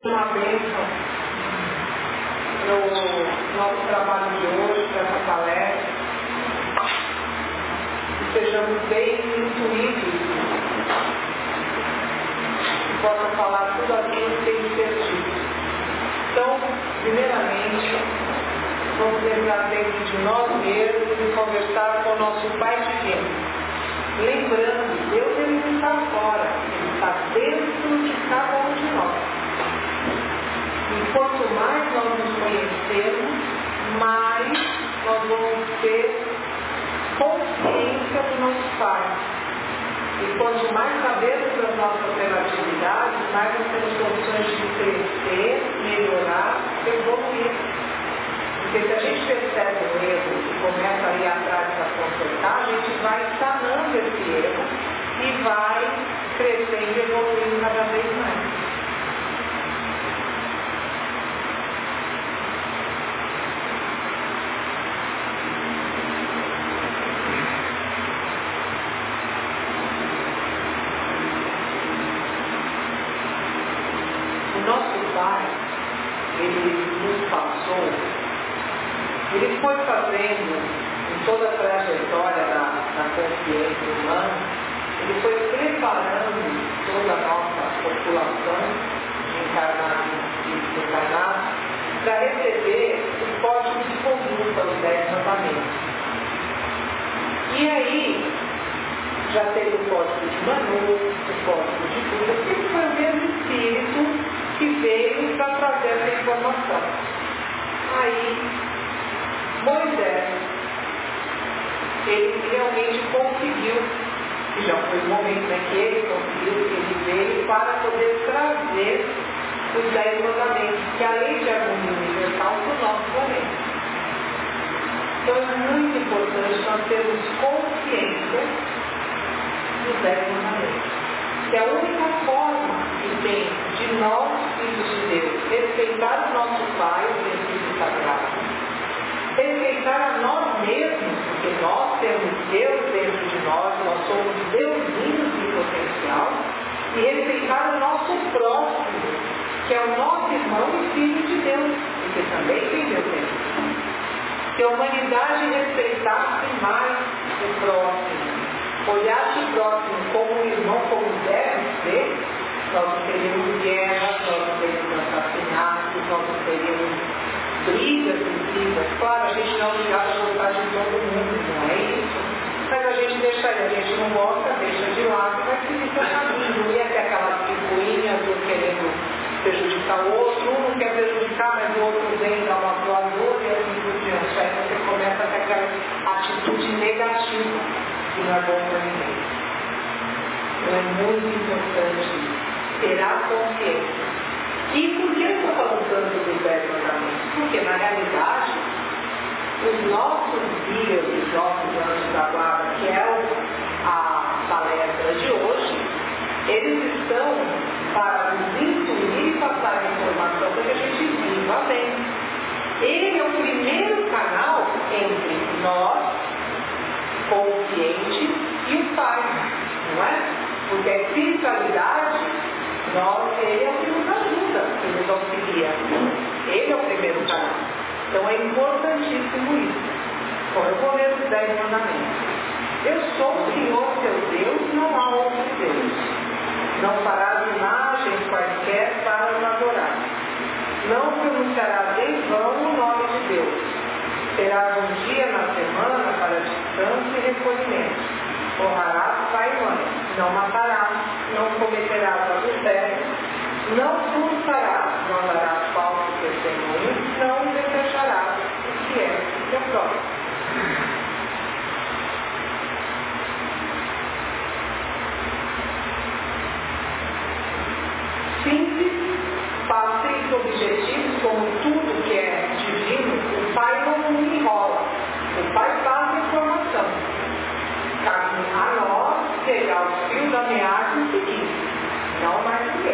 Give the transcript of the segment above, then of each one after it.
uma bênção no nosso trabalho de hoje, dessa palestra, que sejamos bem intuídos, que possa falar tudo aquilo que tem que ser dito. Então, primeiramente, vamos entrar dentro de nós mesmos e conversar com o nosso Pai Divino. Lembrando, Deus ele não está fora, Ele está dentro de cada um de nós. E quanto mais nós nos conhecemos, mais nós vamos ter consciência do nosso Pai. E quanto mais sabemos das nossas relatividades, mais nós temos condições de crescer, melhorar, evoluir. Porque se a gente percebe o erro e começa a ir atrás para consertar, a gente vai sanando esse erro e vai crescendo e evoluindo cada vez mais. O nosso Pai, Ele nos passou. Ele foi fazendo, em toda a trajetória da consciência humana, ele foi preparando toda a nossa população, encarnada e desencarnada, para receber o código de conduta, os 10 mandamentos. E aí, já teve o código de Manu, o código de Buda, que foi o mesmo espírito que veio para trazer essa informação. Aí, Moisés, ele realmente conseguiu, e já foi o momento que ele conseguiu, ele veio para poder trazer os 10 mandamentos, que é a lei de harmonia universal para o nosso momento. Então é muito importante nós termos consciência dos 10 mandamentos, que é a única forma que tem de nós, filhos de Deus, respeitar o nosso Pai, o princípio sagrado, respeitar a nós mesmos, porque nós temos Deus dentro de nós, nós somos deusinhos em potencial, e respeitar o nosso próximo, que é o nosso irmão e filho de Deus, porque também tem Deus dentro. Se a humanidade respeitasse mais o próximo, olhasse o próximo como um irmão, como deve ser, nós não teríamos guerra, nós não teríamos assassinatos, nós não teríamos brigas. Claro, a gente não obrigado a gostar de todo mundo, não é isso. Mas a gente deixaria, a gente não gosta, deixa de lado, vai seguir seu caminho. Não ia ter aquelas picuinhas, um querendo prejudicar o outro, um não quer prejudicar, mas o outro vem dar uma voadora e assim por diante. Aí você começa a ter aquela atitude negativa, que não é bom para ninguém. Então é muito importante ter a consciência. E por que eu estou falando tanto dos 10 mandamentos? Porque, na realidade, os nossos guias, os nossos anjos da guarda, que é a palestra de hoje, eles estão para nos instruir e passar a informação para que a gente viva bem. Ele é o primeiro canal entre nós, conscientes, e o Pai, não é? Porque a espiritualidade, ele é o que nos ajuda, que nos auxilia. Ele é o primeiro canal. Então é importantíssimo isso. Bom, eu vou ler os 10 mandamentos. Eu sou o Senhor teu Deus, não há outro Deus. Não farás imagens quaisquer para os adorar. Não pronunciarás em vão o nome de Deus. Terás um dia na semana para descanso e recolhimento. Honrarás pai e mãe. Não matarás. Não cometerás adultério. Não furtarás. Não darás falso testemunho. Não desejarás o que é o teu próprio. Simples, fáceis, objetivos, como tudo que é divino, o Pai não enrola. O Pai faz a informação. Cabe a nós pegar o fio da meada e seguir. Não mais ninguém.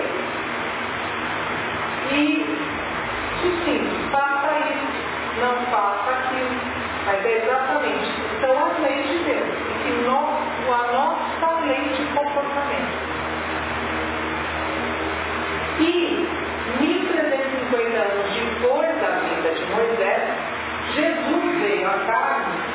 E, sucinto, faça isso, não faça aquilo. Mas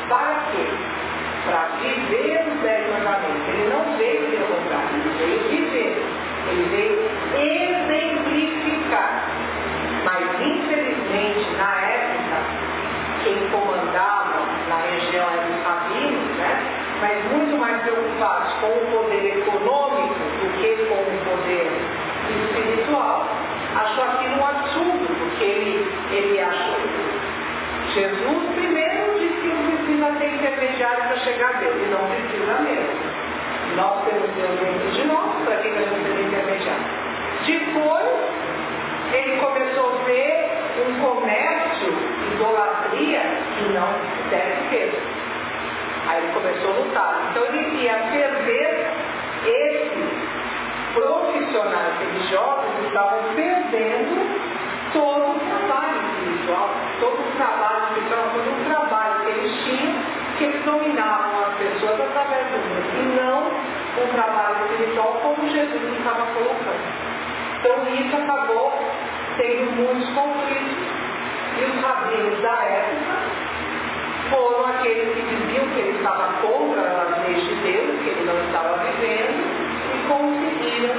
Para quê? Para viver os 10 mandamentos. Ele não veio pelo contrário, ele veio viver. Ele veio exemplificar. Mas, infelizmente, na época, quem comandava na região era os rabinos, né? Mas muito mais preocupados com o poder econômico do que com o poder espiritual, achou aquilo um absurdo, porque ele achou. Jesus primeiro disse que não precisa ter intermediário para chegar a Deus, e não precisa mesmo. Nós temos Deus dentro de nós, para que a gente tenha intermediário? Depois, ele começou a ver um comércio, idolatria, que não deve ter. Aí ele começou a lutar. Então ele ia perder esses profissionais religiosos que estavam perdendo todo o trabalho espiritual, todo o trabalho espiritual, todo o trabalho que eles tinham, que eles dominavam as pessoas através do mundo, e não o trabalho espiritual como Jesus estava colocando. Então isso acabou tendo muitos conflitos, e os rabinos da época foram aqueles que diziam que ele estava contra as leis de Deus, que ele não estava vivendo, e conseguiram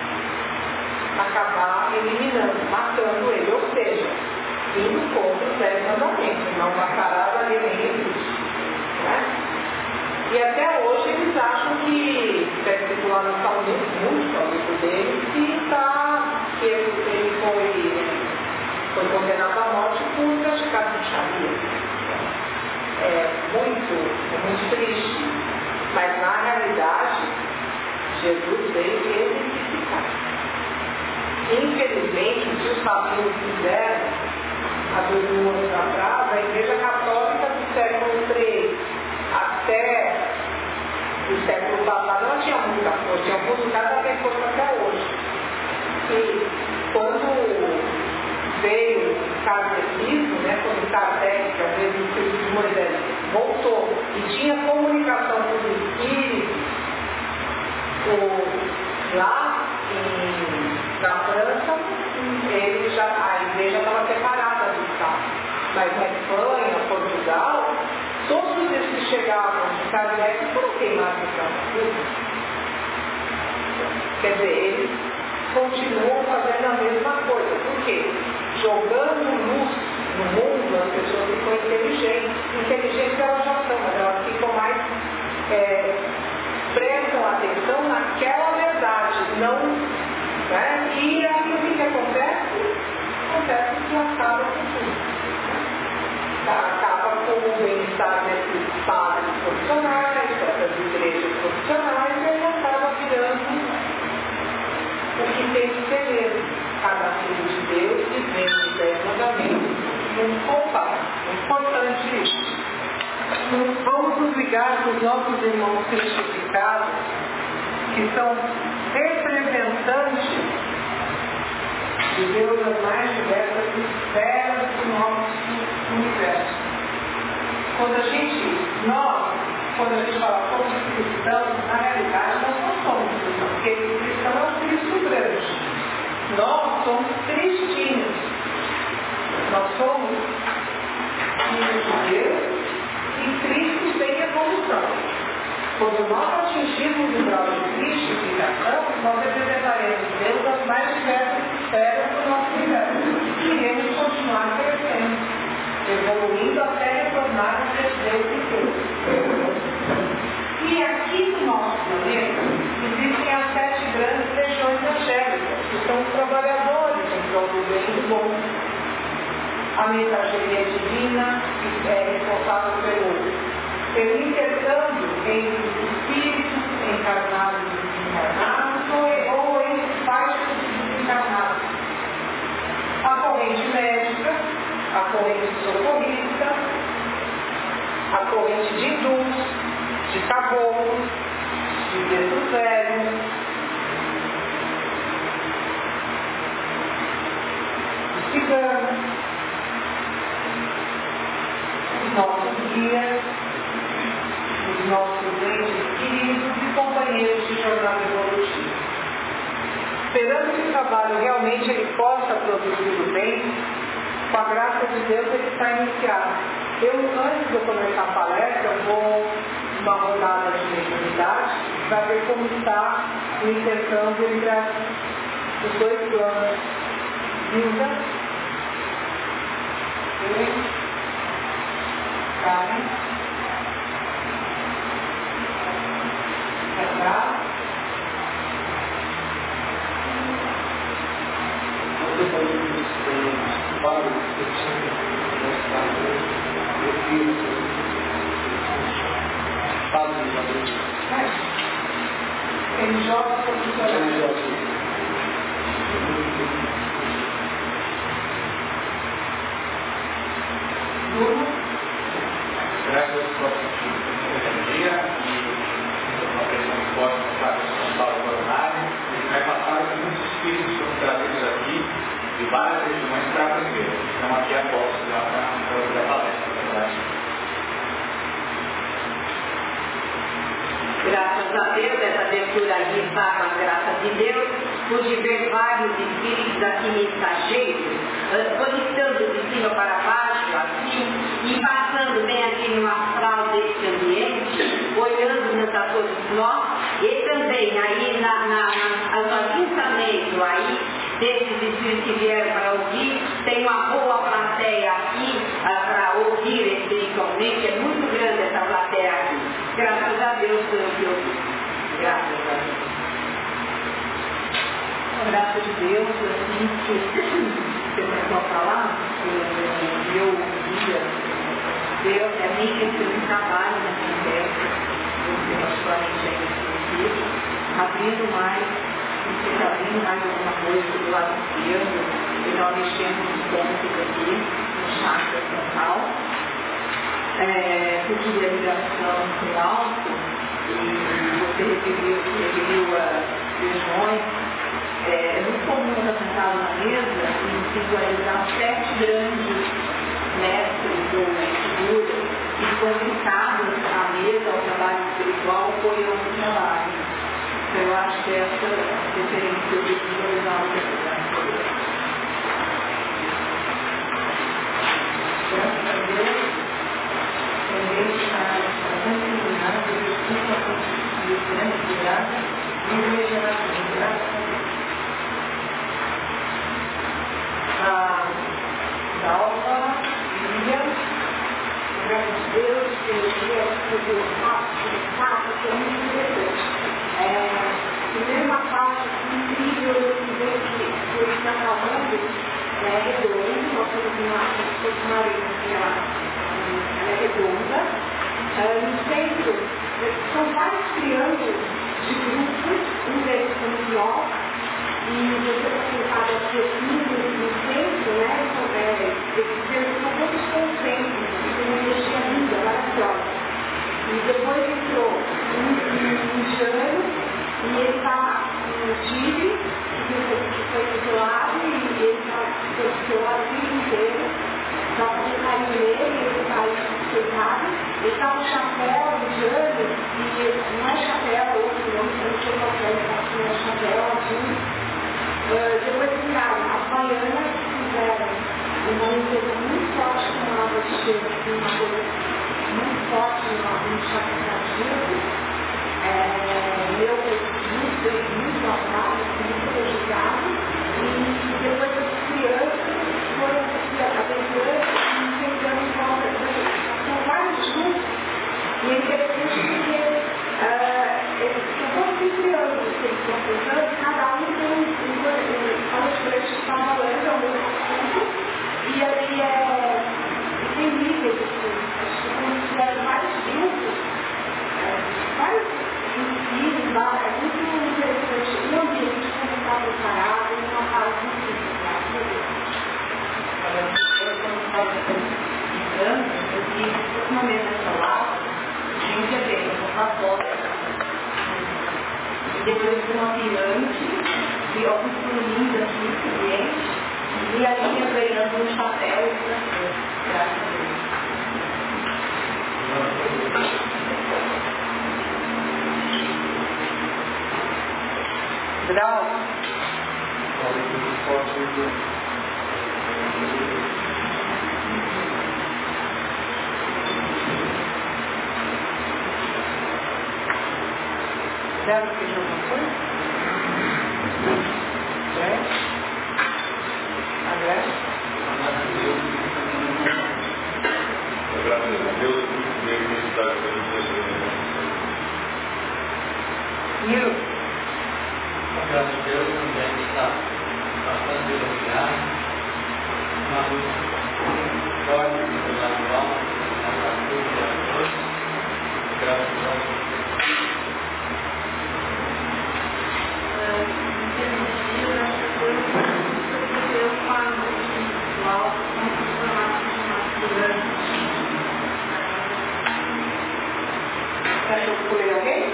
acabar eliminando, matando ele, ou seja, indo contra os 10 mandamentos, não matarás a ninguém, né? E até hoje eles acham que, está escrito lá no Salmo deles, que ele foi condenado à morte por praticar bruxaria. É muito triste, mas na realidade Jesus veio exemplificar. Infelizmente, o que os rabinos fizeram há 2000 anos atrás, a Igreja Católica do século III até o século passado, ela tinha muita força, tinha buscado a força até hoje. E quando veio o kardecismo, né, quando Kardec, que às vezes o Espírito de Moisés, voltou e tinha comunicação com os espíritos lá na França, a igreja estava separada do Estado. Mas na Espanha, Portugal, todos os que chegavam de Kardec foram queimados no campo. Quer dizer, eles continuam fazendo a mesma coisa. Por quê? Jogando luz no mundo, as pessoas ficam inteligentes. Inteligentes elas já são, mas elas ficam mais, prestam atenção naquela verdade, não, né? E aí o que acontece? Acontece que acaba com tudo. Acaba com o bem-estar desses padres profissionais, dessas igrejas profissionais, e aí acaba virando o que tem que ser mesmo. Cada filho de Deus vivendo os 10 mandamentos num compás. Importante isso. Vamos nos ligar com os nossos irmãos cristificados, que são representantes de Deus nas mais diversas esferas do nosso universo. Quando a gente fala somos cristãos, na realidade nós não somos cristãos, porque cristão é um Cristo grande. Nós somos cristinhos. Nós somos filhos de Deus e Cristo sem evolução. Quando nós atingirmos o grau de cristificação, nós representaremos Deus nas mais diversas esferas do nosso universo. E iremos continuar crescendo, evoluindo até retornar a Deus e Deus. E aqui no nosso planeta existem as 7 grandes legiões angélicas, que são os trabalhadores em prol do bem e do bom. A mensageria divina é responsável pelo intercâmbio entre os espíritos encarnados e desencarnados, ou entre os pais dos desencarnados. A corrente médica, a corrente socorrista, a corrente de hindus, de caboclos, de pretos velhos, de ciganos, os nossos guias, os nossos entes queridos e companheiros de jornada evolutiva. Esperando que o trabalho realmente ele possa produzir o bem, com a graça de Deus ele está iniciado. Antes de eu começar a palestra, eu vou uma rodada de mediunidade para ver como está o intercâmbio entre os dois planos. Hilda, Karen, Cacá. Ele joga para o Graças a dia e uma pessoa que pode passar com Paulo Coronário, ele vai passar com muitos espíritos que são trazidos aqui de várias regiões para aprender. Então aqui é a posse da palestra. Graças a Deus, essa abertura aqui está com as graças de Deus, pude ver vários espíritos aqui mensageiros, solicitando de cima para baixo, assim, e passando bem aqui no astral desse ambiente, olhando-nos a todos nós, e também aí no ajuntamento aí, desses espíritos que vieram para ouvir, tem uma boa plateia aqui para ouvir espiritualmente, é muito grande essa plateia aqui. Graças a Deus pelo que eu vi. Graças a Deus. Graças a Deus, assim, que você começou a falar, eu via, Deus é nem que eu trabalho nessa conversa, eu particularmente ainda abrindo mais alguma coisa do lado esquerdo, e nós mexemos nos pontos aqui, no chakra frontal. Porque a ligação com o alto, e você referiu a regiões, é muito comum estar sentado na mesa e visualizar 7 grandes mestres ou figuras que estão ligados à mesa, ao trabalho espiritual, apoiando o trabalho. Então eu acho que essa referência de visualizar o trabalho. Graças a Deus. Também está continuando a construir grande cuidado e regeneração. Graças a Dalva, Lívia, graças a Deus, pelo dia que eu faço, que é muito interessante. Primeiro uma parte incrível que ele está falando, redondo, nós temos uma areia ela é redonda, no centro são vários triângulos de grupos, um deles como nó, e você está sentado aqui no centro, esses triângulos são todos concêntricos, tem uma energia linda, maravilhosa. E depois entrou um indiano, e ele está no Chile, que foi isolado, e ele está do seu lado o dia inteiro. Só que ele caiu nele, ele caiu sentado, ele está com chapéu indiano, e não é chapéu, outro nome, não sei qual é, ele está com chapéu azul. Depois viraram as baianas, fizeram uma limpeza muito forte com água de cheiro, uma coisa muito forte no chakra cardíaco. Meu muito atrás, muito prejudicado, e depois as crianças foram aventurando e tentando em volta. São vários grupos, e é interessante porque são todos os triângulos que eles estão pensando, cada um tem um palestrante que está falando ao mesmo tempo, e ali tem níveis, acho que como fizeram vários grupos, vários ensílios lá, é muito interessante o ambiente como está preparado, e uma fase muito interessante. Quando estava eu fiz uma mesa solar, gente é feita com uma foto, e depois de uma pirâmide, e ó, construindo aqui esse ambiente, e a linha ganhando um chapéu e graças a Deus. Grau. Quero pedir alguma coisa? André? Graças a Deus, muito necessidade de Nilo? Graças a Deus, também está bastante elogiado. Uma luta forte pelo lado a tudo e a todos. Graças a Deus. Você achou que escolher alguém?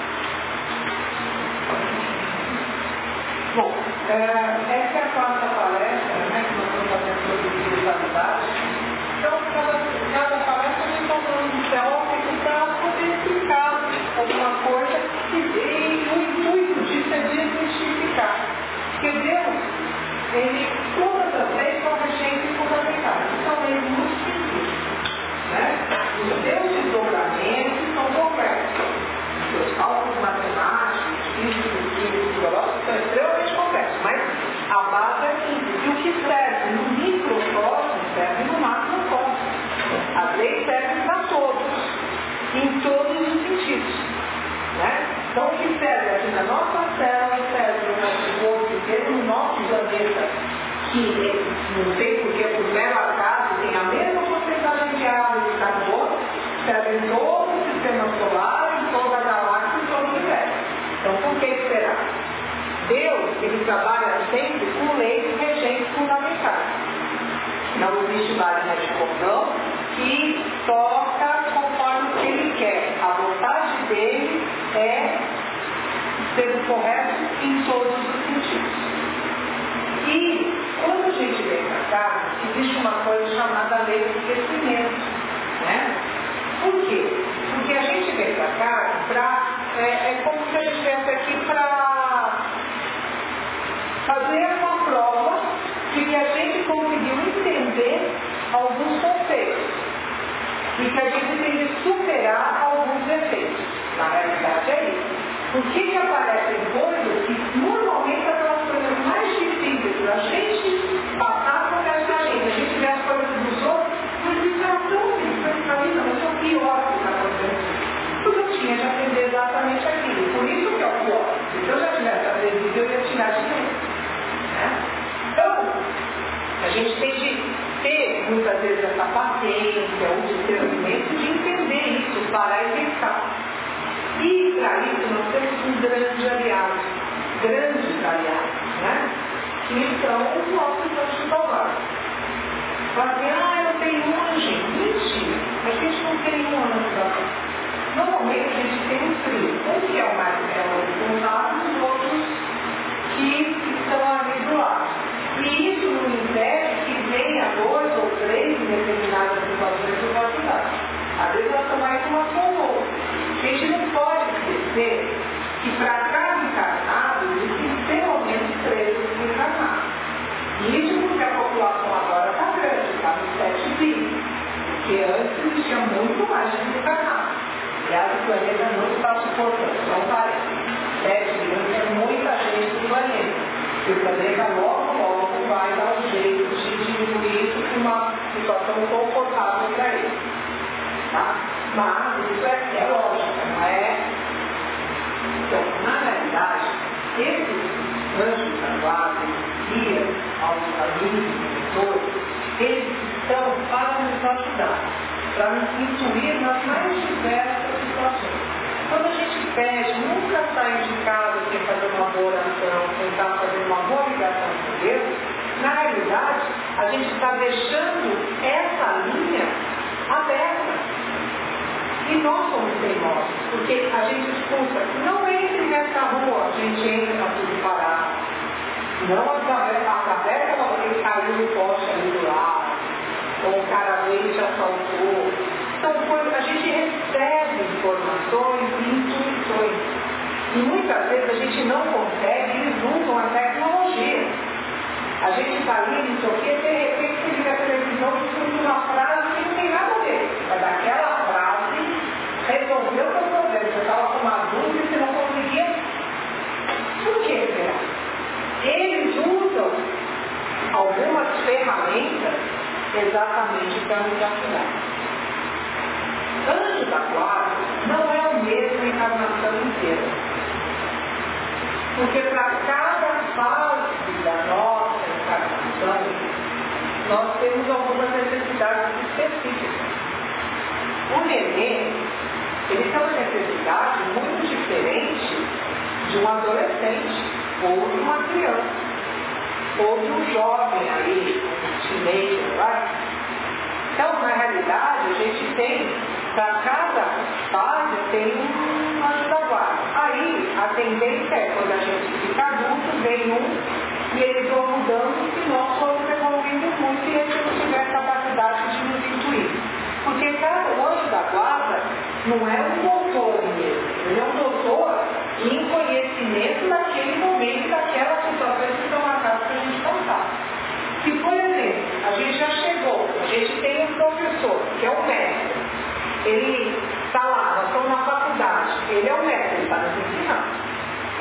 Bom, essa é a quarta palestra, né, que nós estamos fazendo sobre espiritualidade. Então, cada palestra a gente está falando um teórico para poder explicar alguma coisa e o intuito disso é desmistificar. Porque Deus, ele todas as vezes são regentes fundamentais. São eles muito simples. Né? Os seus desdobramentos são complexos. Os cálculos matemáticos, físicos, químicos, biológicos são extremamente complexos, mas a base é simples. E o que serve no microcosmo serve no macrocosmo. As leis servem para todos, em todos os sentidos. Né? Então, o que serve aqui na nossa célula serve no nosso corpo inteiro, no nosso planeta, que não sei porque por mero acaso tem a mesma porcentagem de água e de carbono, serve em todo o sistema solar, em toda a galáxia e todo o universo. Então, por que esperar? Deus, ele trabalha sempre com leis regentes fundamentais. Não existe máquina de cordão que toca conforme o que ele quer. A vontade dele é ser o correto em todos os sentidos. E quando a gente vem para cá, existe uma coisa chamada lei do crescimento. Né? Por quê? Porque a gente vem para cá é como se a gente viesse aqui para fazer uma prova de que a gente conseguiu entender alguns conceitos e que a gente tem de superar alguns defeitos. Na realidade é isso. Por que aparecem coisas que normalmente são as coisas mais difíceis para a gente passar por essa gente? A gente vê as coisas dos outros, mas isso é tão difícil para mim, eu sou pior do que está acontecendo. Porque eu tinha de aprender exatamente aquilo. Por isso que é o pior. Se eu já tivesse aprendido, eu ia tirar de mim. Né? Então, a gente tem de ter muitas vezes essa paciência, o discernimento de entender isso, parar e pensar. E para isso nós temos um grande aliado, grandes aliados, né? Que são os nossos anjos salvados. Fala assim, eu tenho um anjo. Mentira, a gente não tem um anjo salvado. Normalmente a gente tem um trio, um que é o mais responsável e os outros que estão ali do lado. E isso não impede que venha 2 ou 3 em determinadas situações de qualidade. Às vezes nós estamos mais uma com o outro. A gente não pode esquecer que para cada encarnado existem pelo menos 3 encarnados. Isso porque a população agora está grande, está nos 7 bilhões. Porque antes existia muito mais de encarnados. Aliás, o planeta não está suportando, não parece. 7 bilhões é muita gente no planeta. E o planeta logo vai dar um jeito de diminuir isso para uma situação confortável para ele. Tá? Mas isso é lógico, não é? Então, na realidade, esses anjos salvados, guias aos caminhos mentores, eles estão para nos ajudar, para nos instruir nas mais diversas situações. Quando a gente pede, nunca está indicado sem fazer uma boa oração, tentar fazer uma boa ligação com Deus, na realidade, a gente está deixando essa linha aberta. E nós somos teimosos, porque a gente escuta, não entre nessa rua, a gente entra para tudo parar. Não a caverna porque caiu no poste ali do lado, ou o cara veio e te assaltou. Então, quando a gente recebe informações e intuições, e muitas vezes a gente não consegue, eles usam a tecnologia. A gente está ali, não sei o quê, de repente você liga a televisão e escuta uma frase que não tem nada a ver. Mas aquela frase resolveu o seu problema. Você estava com uma dúvida e você não conseguia algumas ferramentas exatamente para nos ajudar. Anjo da guarda não é o mesmo encarnação inteira. Porque para cada fase da nossa encarnação, nós temos algumas necessidades específicas. O neném, ele tem uma necessidade muito diferente de um adolescente, ou de uma criança, ou de um jovem aí, um teenager, vai? Então, na realidade, a gente tem, para cada fase, tem um anjo da guarda. Aí, a tendência é, quando a gente fica adulto, vem um, e eles vão mudando, e nós vamos evoluindo muito, e a gente não tiver capacidade de nos intuir. Porque o anjo da guarda não é um doutor mesmo, ele é um doutor em conhecimento daquele momento, daquelas situações que estão marcadas para a gente passar. Se, por exemplo, a gente já chegou, a gente tem um professor, que é o mestre, ele está lá, nós estamos na faculdade, ele é o mestre, ele está nos ensinando.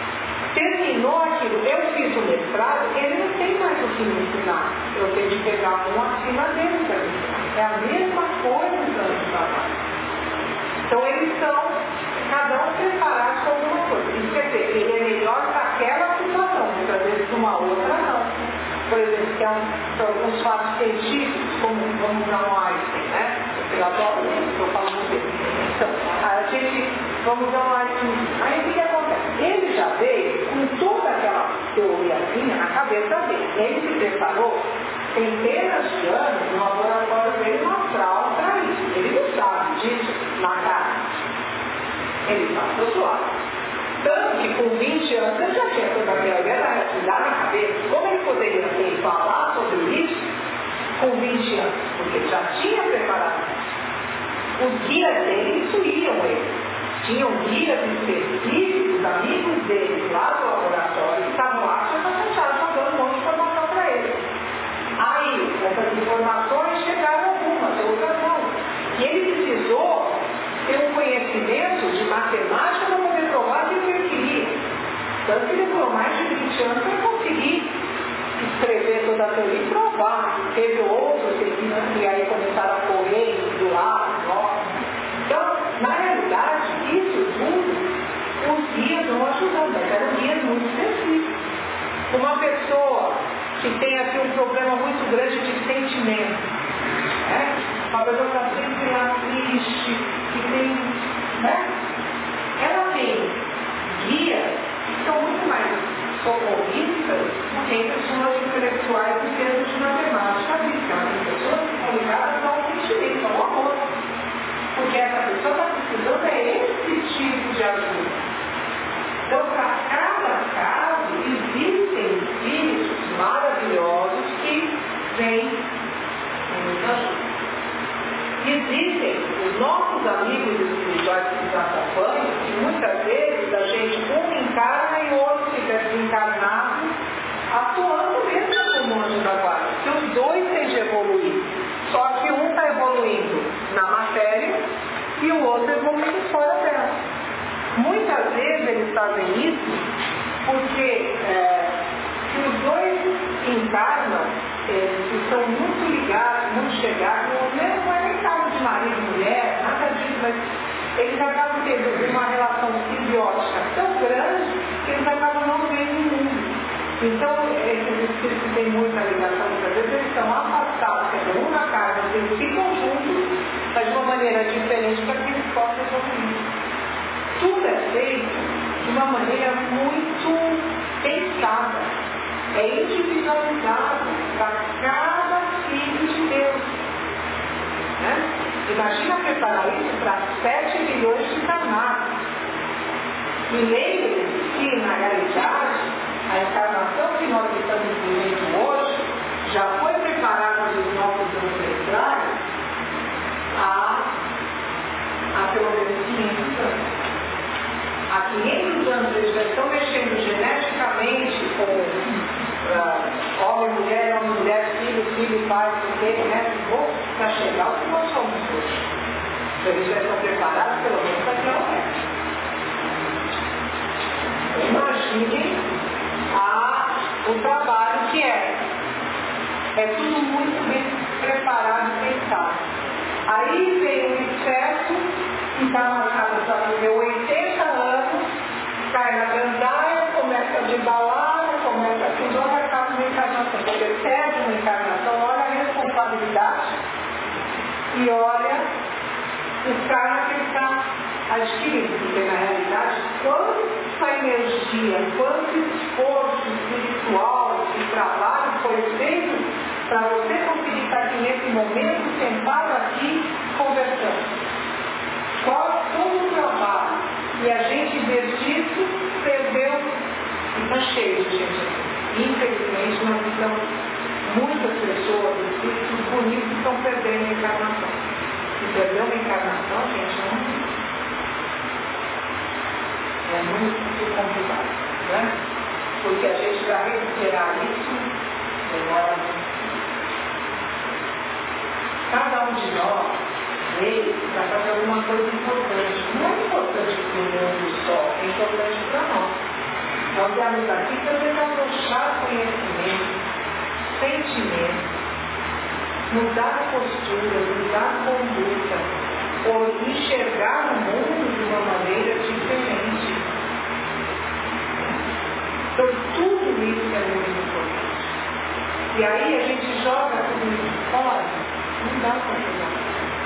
Terminou aquilo, eu fiz o mestrado, ele não tem mais o que me ensinar. Eu tenho de pegar um acima dele para me ensinar. É a mesma coisa que antes da guarda. Então eles são, cada um preparado com alguma coisa. Isso quer dizer, ele é melhor para aquela situação, muitas vezes uma outra não. Por exemplo, tem alguns fatos científicos, como vamos usar um Einstein, né? Eu adoro isso, estou falando dele. Então, a gente, vamos usar um Einstein. Aí o que acontece? Ele já veio com toda aquela teoriazinha na cabeça dele. Ele se preparou centenas de anos no laboratório dele astral para isso. Ele não sabe disso na cara. Ele está do outro lado. Tanto que com 20 anos ele já tinha toda aquela ideia lá na cabeça. Como ele poderia ter falar sobre isso com 20 anos? Porque ele já tinha preparado. Os guias dele instruíam ele. Tinham guias específicos, amigos deles lá do laboratório, que estavam lá, já dando um monte de informação para ele. Aí, essas informações chegaram algumas, outras não. E ele precisou ter um conhecimento de matemática para poder provar aquilo que ele queria. Tanto que ele demorou mais de 20 anos para conseguir escrever toda a teoria e provar. Teve outros que aí começaram a correr do lado, Então, na realidade, isso tudo, os guias não ajudam, mas eram guias muito específicos. Uma pessoa que tem assim, um problema muito grande de sentimento, né? Uma pessoa que está sempre lá triste, que tem, né? Ela tem guias que são muito mais socorristas do que pessoas intelectuais em termos de matemática física. Tem pessoas que são ligadas ao sentimento, ao amor. Porque essa pessoa está precisando esse tipo de ajuda. Então, para cada caso, existem espíritos maravilhosos que vêm e nos ajudam. Existem os nossos amigos espirituais que nos acompanham, que muitas vezes a gente um encarna e o outro fica desencarnado, atuando mesmo como anjo da guarda. Que os dois têm de evoluir. Só que um está evoluindo na matéria e o outro evoluindo fora dela. Muitas vezes eles fazem isso porque se os dois encarnam, eles estão muito ligados, muito chegados, não é nem caso de marido e mulher, nada disso, mas eles acabam tendo uma relação simbiótica tão grande que eles acabam não vendo o mundo. Então, esses espíritos que têm muita ligação, muitas vezes eles estão afastados, quer dizer, um na casa, eles ficam juntos, mas de uma maneira diferente para que eles possam evoluir. Tudo é feito de uma maneira muito pensada, é individualizado para cada filho de Deus. Né? Imagina preparar isso para 7 milhões de encarnados. E lembre-se que, na realidade, a encarnação que nós estamos vivendo hoje já foi preparada dos nossos ancestrais há pelo menos 500 anos. Há 500 anos eles já estão mexendo geneticamente com homem, mulher, filho, pai, para chegar ao que nós somos hoje. Então eles já estão preparados pelo menos para aquela época. Imaginem o trabalho que é. É tudo muito bem preparado e pensado. Aí vem o inseto que está marcado para viver 80 anos, cai na gandaia, começa a debalar, começa a tudo, olha, acaba uma encarnação. Você perde uma encarnação, olha a responsabilidade e olha o karma que ele está adquirindo. Porque na realidade, quanta energia, quanto esforço espiritual e trabalho foi feito para você conseguir estar aqui nesse momento, sentado aqui, conversando. Todo o trabalho. E a gente, em vez disso, perdeu. E está cheio de gente aqui. Infelizmente, nós estamos, muitas pessoas, espíritos bonitos, estão perdendo a encarnação. Se perdeu uma encarnação, gente, não é muito complicado, né? Porque a gente, para recuperar isso, demora muito. Cada um de nós veio para fazer alguma coisa importante. Não é importante para o mundo só, é importante para nós. Nós viemos aqui para desabrochar conhecimento, sentimento, mudar postura, mudar conduta, ou enxergar o mundo de uma maneira diferente. Então, tudo isso é muito importante. E aí a gente joga tudo isso fora, não dá para jogar.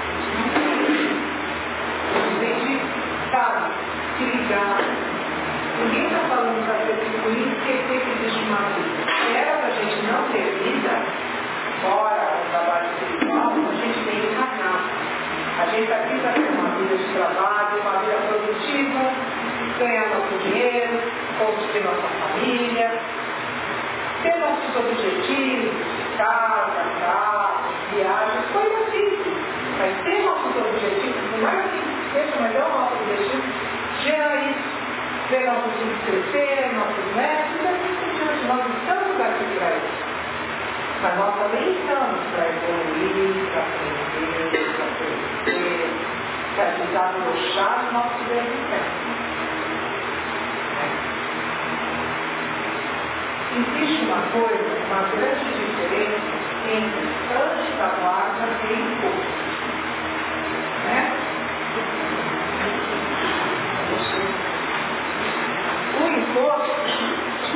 A gente sabe se ligar. Ninguém está falando para ser tipo isso, esquecer que existe uma vida. Era para a gente não ter vida, fora o trabalho espiritual, a gente tem que encarnar. A gente está aqui para ter uma vida de trabalho, uma vida produtiva, ganhar nosso dinheiro, construir nossa família, ter nossos objetivos, casa, carro, viagens, coisas simples. Mas ter nossos objetivos, não é assim que seja, mas é o nosso objetivo, gerar isso, ver nossos filhos crescer, nossos netos, e assim por diante. Nós estamos aqui para isso. Mas nós também estamos para evoluir, para aprender, para crescer, para desabrochar o nosso desenvolvimento. Existe uma coisa, uma grande diferença entre antes da guarda e imposto. Né? O imposto,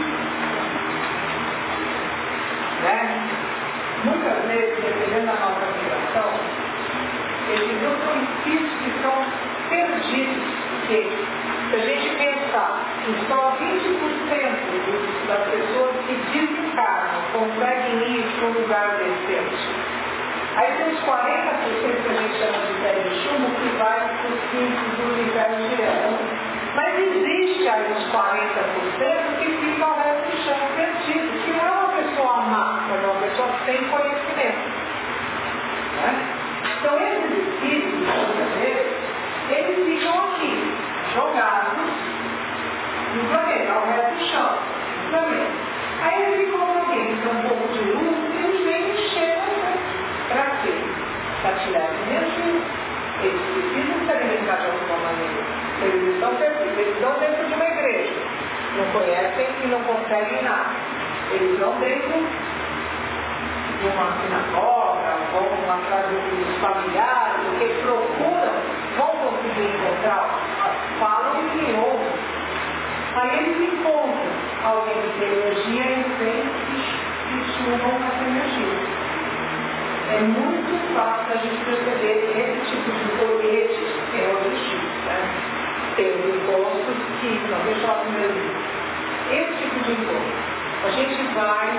né? Muitas vezes, dependendo da nossa migração, eles são espíritos que estão perdidos, porque se a gente pensar que só 20% das pessoas que desencarnam conseguem ir para um lugar decente, aí tem os 40% que a gente chama de pé de chumbo que vai para os espíritos do inferno direto. Mas existe aí os 40% que ficam ao resto do chão perdidos, que não é uma pessoa má, mas é uma pessoa sem conhecimento. Né? Então esses espíritos, muitas vezes, eles ficam aqui, jogados no planeta, ao resto do chão, no planeta. Aí eles ficam alguém que tem um pouco de luz e eles vêm e chegam para quê? Para tirar energia. Eles precisam se alimentar de alguma maneira. Eles estão perdidos, eles estão dentro de uma igreja, não conhecem e não conseguem nada. Eles estão dentro de uma sinagoga, vão atrás dos familiares, porque procuram, vão conseguir encontrar, falam e se ouvem. Aí eles encontram alguém que tem energia e vem e sumam essa energia. É muito fácil a gente perceber esse tipo de colete, que é outro tipo, né? Tem os impostos que, não, deixa eu falar primeiro isso. Esse tipo de imposto, a gente vai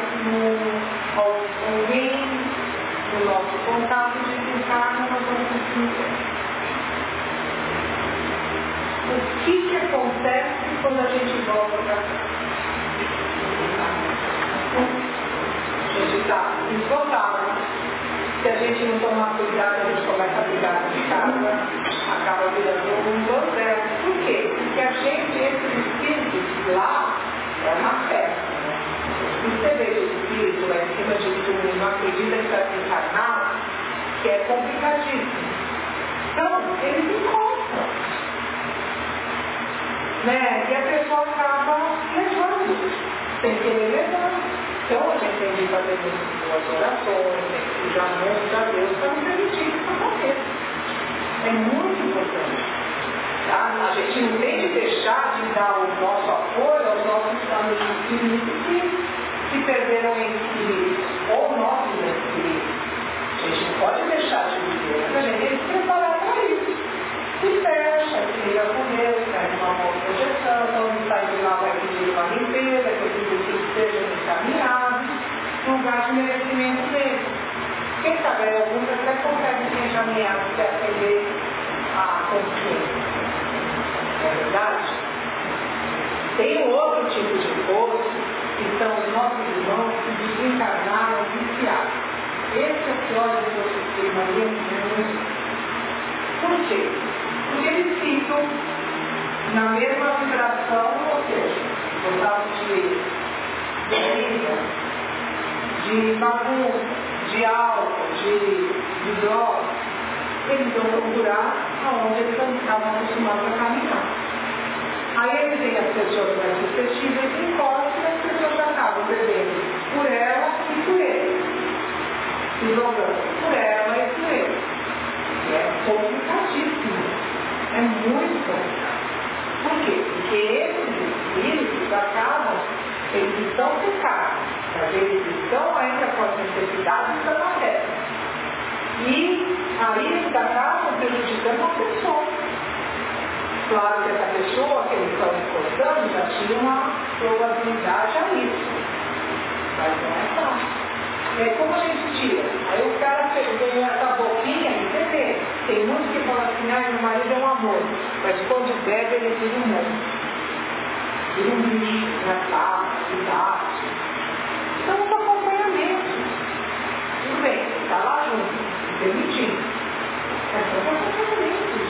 alguém no nosso contato de desencarna, nós vamos conseguir. O que acontece quando a gente volta para cá? A gente está esgotado. Se a gente não tomar cuidado, a gente começa a brigar de casa, acaba virando um bandeiro. Por quê? Porque a gente, esses espíritos lá, é uma festa. Se você vê o espírito lá em cima de tudo e não acredita que vai se encarnar, que é complicadíssimo. Então, eles encontram. Né? E a pessoa acaba levando, sem querer levando. Então a gente tem que fazer boas orações, tem que pedir muito a Deus para não permitir que isso aconteça. É muito importante. Tá? A gente não tem que deixar de dar o nosso apoio aos nossos amigos que perderam espíritos, ou nossos espíritos. A gente não pode deixar de viver, mas a gente tem que se preparar para isso. Se fecha, se liga com Deus, faz uma boa projeção, quando sai de lá vai pedir uma limpeza, que os sejam encaminhados no lugar de merecimento dele. Quem sabe, alguns até conseguem ser encaminhados se atender à consciência. Não é verdade? Tem outro tipo de poço, que são os nossos irmãos que desencarnaram viciados. Esse é o pior de todos os que Maria. Por quê? Porque eles ficam na mesma vibração, ou seja, no caso de bebida, de bagunça, de álcool, de droga, eles vão procurar aonde eles estavam acostumados a caminhar. Aí eles têm as pessoas mais suscetíveis que encostam e as pessoas acabam bebendo por ela e por ele. Se jogando por ela e por ele. É complicadíssimo. É muito complicado. Por quê? Porque esses espíritos acabam, eles estão pecados, mas eles estão ainda com as necessidades da matéria. E aí eles acabam prejudicando a pessoa. Claro que essa pessoa que eles estão encostando já tinha uma probabilidade a isso. Mas não é fácil. É como a gente tira. Aí o cara ganha essa boquinha de beber. Tem muitos que falam assim, meu marido é um amor. Mas quando bebe, ele vira um mundo. Vira um lixo, engraçado, cuidado. Então, os acompanhamentos. Tudo bem, está lá junto, permitindo. Mas são acompanhamentos.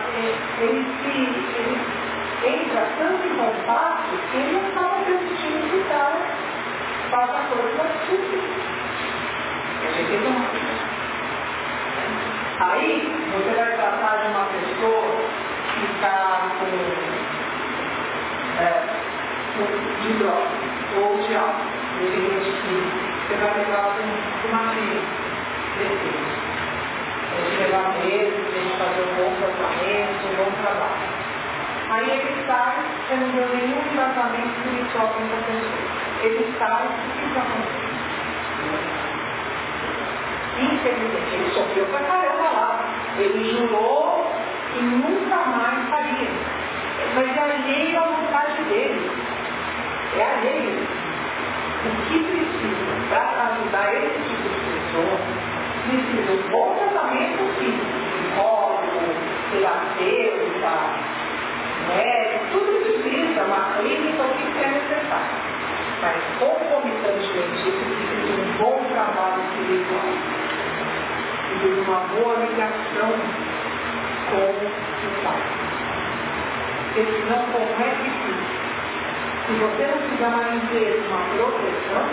Ele entra tanto em contato que ele não estava permitindo que o cara faça coisas absurdas. Aí, você vai tratar de uma pessoa que está de droga ou de álcool, você vai levar para uma filha, você levar mesmo, tem que fazer um bom tratamento, um bom trabalho. Aí ele sai, você não deu nenhum tratamento espiritual para essa pessoa. Ele sai, o que está acontecendo? Infelizmente, ele sofreu pra caramba lá. Ele jurou que nunca mais faria. Mas é alheio à vontade dele. É alheio. O que precisa para ajudar esse tipo de pessoa? Precisa um bom tratamento físico, psicólogo, terapeuta, médico, tudo precisa, uma clínica, o que é necessário. Mas concomitantemente, isso precisa de um bom trabalho espiritual. De uma boa ligação com o Pai. Porque senão, como é difícil? Se você não fizer uma limpeza, uma proteção,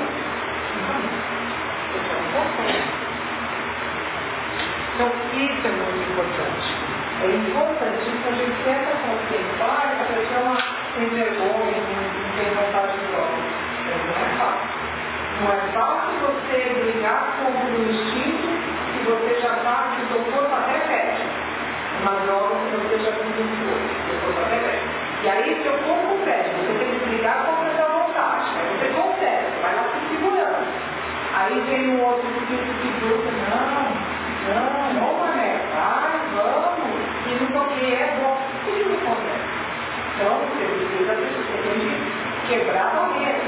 você não consegue. Então, isso é muito importante. É importantíssimo a gente ter essa consciência. Essa pessoa tem vergonha, não tem vontade de droga. Não é fácil. Não é fácil você brigar contra o instinto que você já sabe que o seu corpo até pede. Uma droga que você já conquistou, o seu corpo até pede. E aí o seu corpo pede, você tem que brigar contra a sua vontade. Aí você consegue, vai lá se segurando. Aí vem um outro que gruda, não, mané, vai, vamos, e não sei o que é bom. O que não acontece? Então você precisa quebrar barreiras,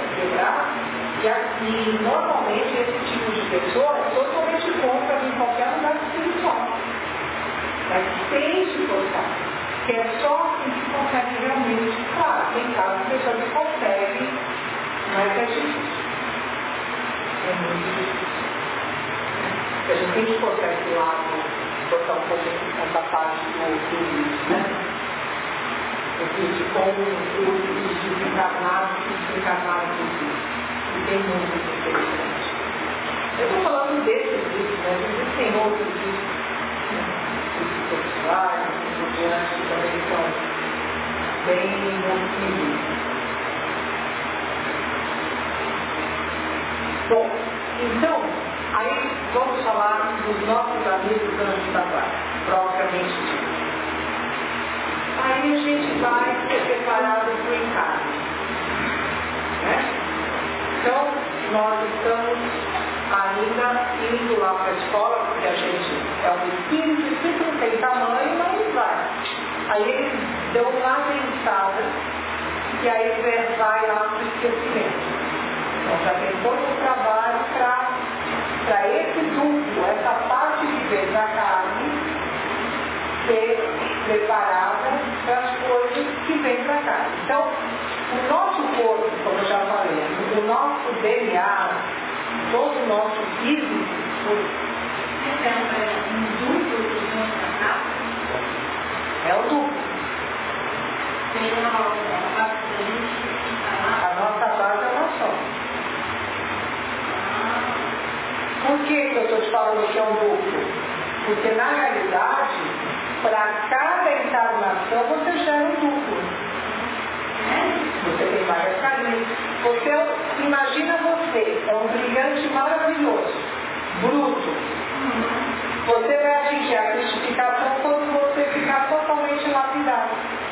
e normalmente esse tipo de pessoa é totalmente contra em qualquer lugar espiritual. Mas tem que cortar. Que é só assim que consegue realmente. Claro, tem casos de pessoas que conseguem, mas é difícil. É muito difícil. A gente tem que cortar esse lado, botar um pouco essa parte do vídeo, né? O vídeo com os desencarnados e desencarnados do vídeo. E tem muito interessante. Eu estou falando desses vídeos, mas existem outros vídeos, vídeos sexuais, assim por diante, que também são bem nocivos. Bom, então, aí vamos falar dos nossos amigos anjos da guarda, propriamente dito. Aí a gente vai ser preparado para o encargo. Né? Então, nós estamos ainda indo lá para a escola, porque a gente é um espírito que não tem tamanho, mas vai. Aí eles dão uma pensada e aí vai lá para o esquecimento. Então já tem todo o trabalho para esse duplo, essa parte de ver da carne ser preparada para as coisas que vêm para cá. Então, o nosso corpo, como eu já falei, o nosso DNA, todo o nosso físico, um duplo que vem para cá? é o duplo. Tem uma parte da gente que está lá. A nossa base é uma só. Por que eu estou te falando que é um duplo? Porque na realidade, para cada encarnação você gera um duplo. Você tem várias carinhas. Imagina você, é um brilhante maravilhoso, bruto. Você vai atingir a cristificação quando você ficar totalmente lapidado.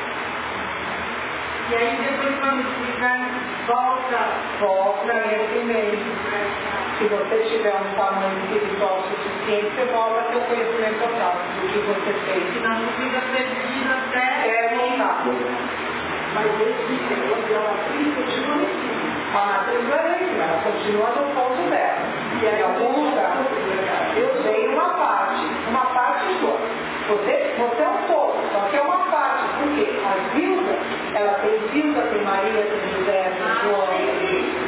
E aí depois quando ficar, volta nesse meio. Se você tiver um tamanho espiritual suficiente, você volta a ter o conhecimento total do que você fez. senão não fica perdido até voltar. Mas esse ela continua em cima. A matriz é em cima, ela continua no ponto dela. E aí, em algum lugar, eu usei uma parte só. Você é um todo, só que é uma parte. Por quê? A Vilda, ela tem Vilda, tem Maria, tem José, tem João.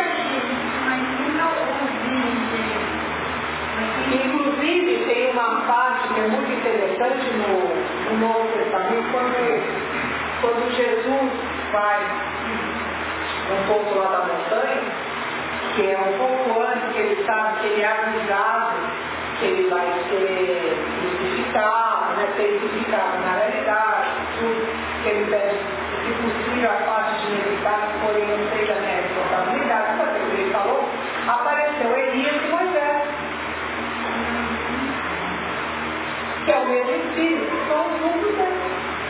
Inclusive, tem uma parte que é muito interessante no Novo Testamento, quando Jesus vai um pouco lá da montanha, que é um pouco antes que ele sabe que ele é avisado, que ele vai ser crucificado, ser crucificado na realidade, tudo que ele pede, se possível, a parte de meditar, porém não seja minha responsabilidade, sabe o que ele falou? Apareceu Elias e Moisés, que é o mesmo espírito, são os mundos dele.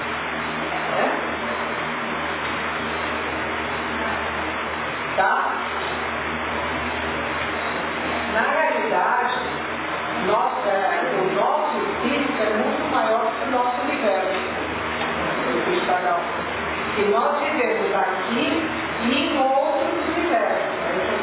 Tá? Na realidade, o nosso espírito é muito maior que o nosso universo. E nós vivemos aqui e em outros universos.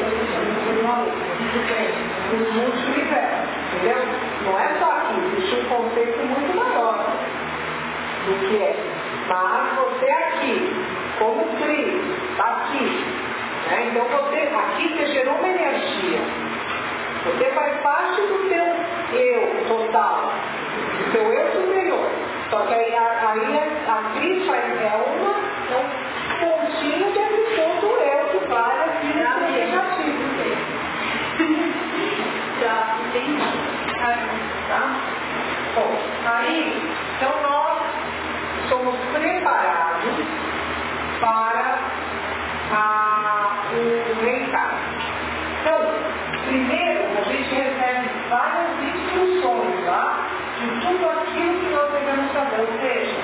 Nos multiversos. Entendeu? Não é só aqui, existe um conceito muito maior do que é. Mas você aqui, como frio, está aqui. Então aqui você gerou uma energia. Você faz parte do seu eu total, do seu eu superior. Só que aí a Cris é um pontinho desse ponto eu que vai aqui nesse negativo. Já entendi. Tá? Bom, aí, então nós somos preparados para o reencarno. Então, primeiro a gente recebe várias instruções lá de tudo aquilo que nós devemos saber. Ou seja,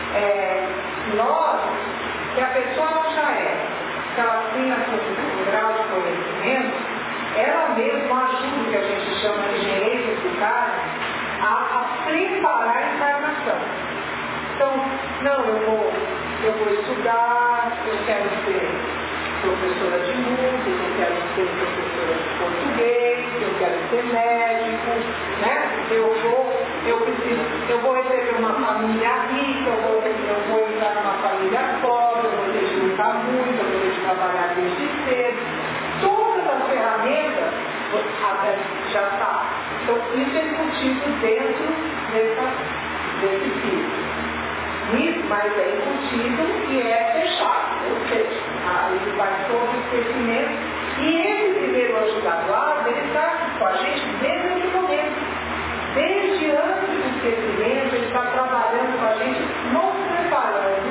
se a pessoa não já se ela tem um grau de conhecimento, ela mesma ajuda o que a gente chama de gerência do carne a preparar a encarnação. Então, eu vou estudar, eu quero ser professora de música, eu quero ser professora de português, eu quero ser médico, né? Eu vou receber uma família rica, eu vou entrar numa família pobre, eu vou ter de lutar muito, eu vou ter de trabalhar desde cedo. Todas as ferramentas já está. Então, isso é incutido dentro desse ciclo. Mas é incutido e é fechado, ou seja, ele faz todo o esquecimento e esse primeiro anjo da guarda, ele está com a gente desde esse momento. Desde antes do esquecimento, ele está trabalhando com a gente, nos preparando.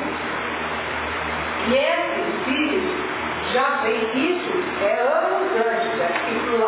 E esse espírito já vem isso, anos antes,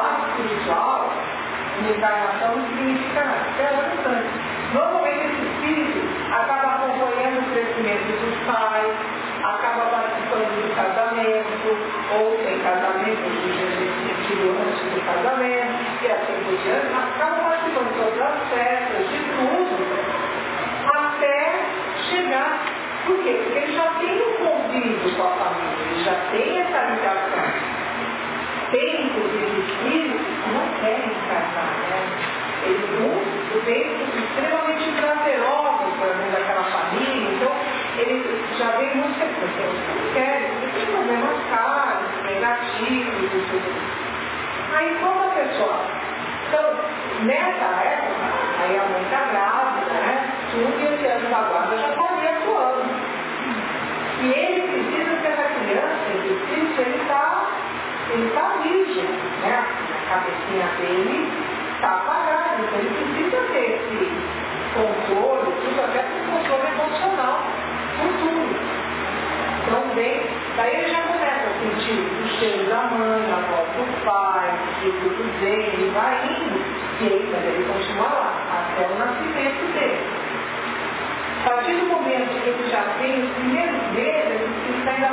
encarnação não significa nada, é um instante. Normalmente esse espírito acaba acompanhando o crescimento dos pais, acaba participando do casamento, ou sem casamento, o Jesus sentiu antes do casamento, e assim por diante, acaba participando de todas as festas, de tudo, até chegar. Por quê? Porque ele já tem um convívio com a família, ele já tem essa ligação. Tem, inclusive, espíritos que não querem casar, né? Eles têm extremamente prazerosos para dentro daquela família, então eles já vêm muito pessoas que não querem, porque tem problemas caros, negativos e tudo. Aí como a pessoa? Então, nessa época, aí a mãe está grávida, né? Tudo e esse anjo da guarda já está ali atuando. E ele precisa que essa criança, esse espírito, ele está virgem, né? A cabecinha dele está apagada, então ele precisa ter esse controle, tudo até com controle emocional, por tudo. Então, daí ele já começa a sentir o cheiro da mãe, a voz do pai, o tudo bem, ele vai indo, e aí, mas ele continua lá, até o nascimento dele. A partir do momento que ele já tem os primeiros meses, ele ainda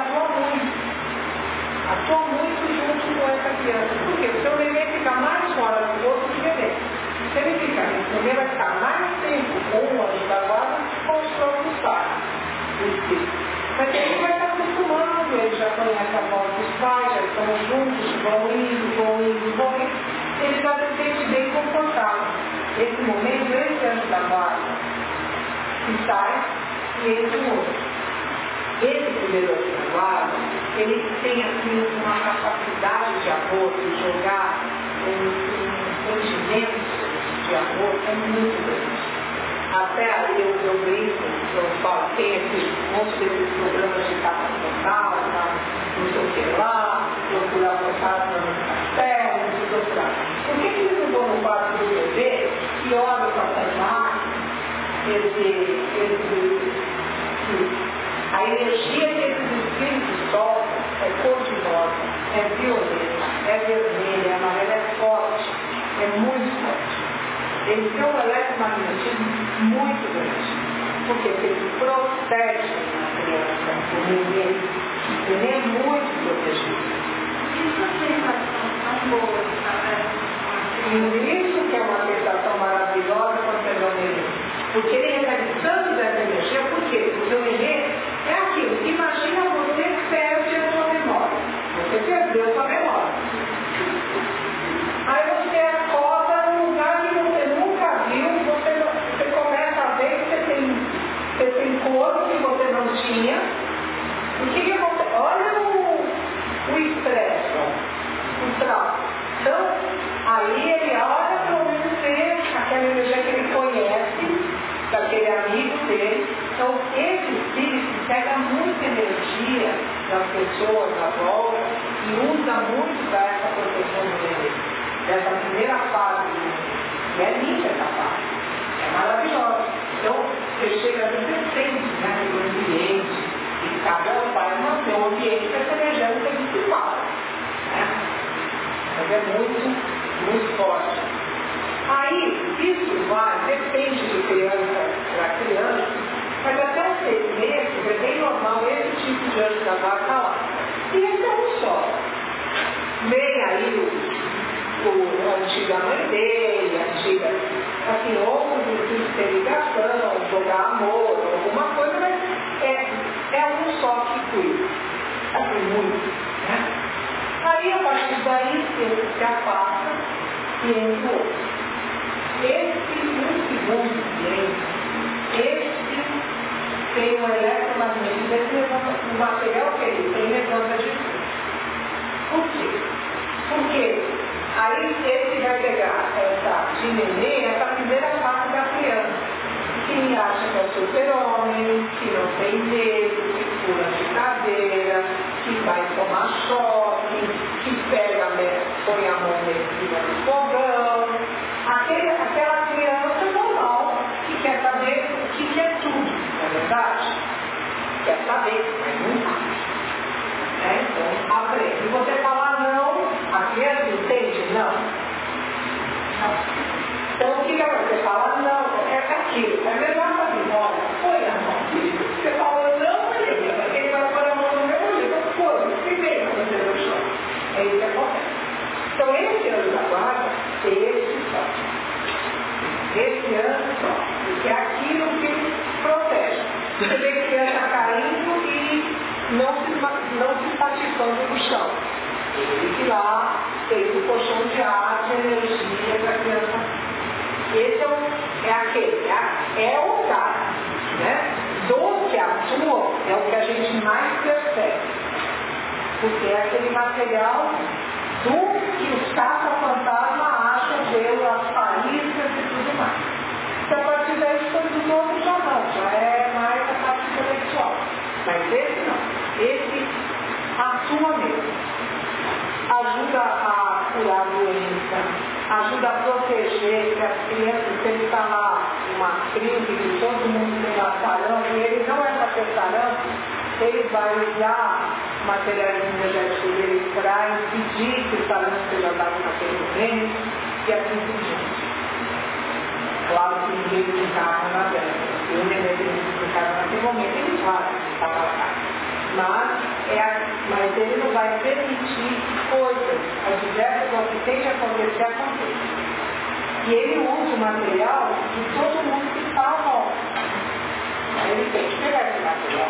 atua muito junto com essa criança. Por quê? Porque o neném fica mais fora do outro que o bebê. Se ele ficar, o neném vai ficar mais tempo com o anjo da guarda com os próprios pais. Mas ele vai estar acostumando, ele já conhece a voz dos pais, já estão juntos, vão indo. Ele já se sente bem confortável. Nesse momento, esse anjo da guarda que sai e entra um outro. Esse primeiro anjo da guarda, ele tem assim uma capacidade de amor, de jogar sentimentos de amor, é muito grande. Até aí eu brinco, eu falo, tem esses montes desses programas de capa total, não sei o que lá, procurar contato no castelo, não sei o que lá. Por que eles não vão no quarto do bebê e olham para a imagem? A energia que esses espíritos soltam é cor-de-rosa, é violeta, é vermelha, é amarela, é forte, é muito forte. Eles têm um eletromagnetismo muito grande. Por quê? Porque eles protegem a criança, o neném. O neném é muito protegido. Isso é uma sensação tão boa, E isso que é uma sensação maravilhosa quando você vê o neném. Porque ele recebe tanto dessa energia, por quê? Porque o neném é aquilo. Imagina você perde a sua memória. Você perdeu a sua memória. Aí você acorda num lugar que você nunca viu, você começa a ver que você tem corpo que você não tinha. O que acontece? Olha o estresse, o trauma. Então, aí ele olha para o menos ver aquela energia que ele conhece, daquele amigo dele. Então, esse espírito pega muita energia das pessoas à volta e usa muito para essa proteção do bebê. Dessa primeira fase do bebê. E é linda essa fase. É maravilhosa. Então, você chega ali, você sente, né, no ambiente. E cada pai manter um ambiente que essa energia não tem que né? Mas é muito forte. Aí, isso vai, depende de criança para criança, mas até uns 6 meses é bem normal esse tipo de anjo da guarda estar lá. E esse é um só. Vem aí a antiga mãe dele, a antiga, assim, outros de ter ligação, jogar amor, alguma coisa, mas é um só que cuida. Assim, muito, né? Aí, a partir daí, ele se afasta e entra o outro. Esse, no segundo ambiente, esse tem um eletromagnetismo, esse levanta o material que ele tem, levanta de tudo. Por quê? Porque aí esse vai pegar essa de neném, essa primeira parte da criança, que acha que é o super-homem, que não tem medo, que pula de cadeira, que vai tomar choque, que pega, põe a mão em cima do fogão. Aquela criança normal que quer saber o que é tudo, não é verdade? Quer saber, mas não sabe. Então, aprende. E você falar não, a criança entende não? Não. aquilo. É melhor fazer, olha, põe a mão aqui. Você fala, não, ele vai pôr a mão no meu livro. Pô, primeiro você no chão. É isso que acontece. Então, esse anjo da guarda, esse anjo só, porque é aquilo que protege. Você vê que a criança está caindo e não se patifando no chão. Ele que lá fez um colchão de ar, de energia para a criança. Esse é aquele, é o cara, né? Do que atua é o que a gente mais percebe. Porque é aquele material do que os caça-fantasma acham pelas faíscas e tudo mais. Então, a partir daí, todos os outros já não, já é mais a parte intelectual. Mas esse não. Esse atua mesmo. Ajuda a curar a doença, ajuda a proteger, que as crianças, se ele está lá uma crise, que todo mundo tem lá sarampo, e ele não é para ter sarampo, ele vai usar materiais energéticos dele para impedir que o sarampo seja dado naquele momento, e assim por diante. Claro que ninguém desencarna na dela. E o neném que desencarna naquele momento, ele vai estar para cá. Mas ele não vai permitir que coisas adversas ou que tem de acontecer, aconteça. E ele usa o material de todo mundo que está à volta. Ele tem que pegar esse material.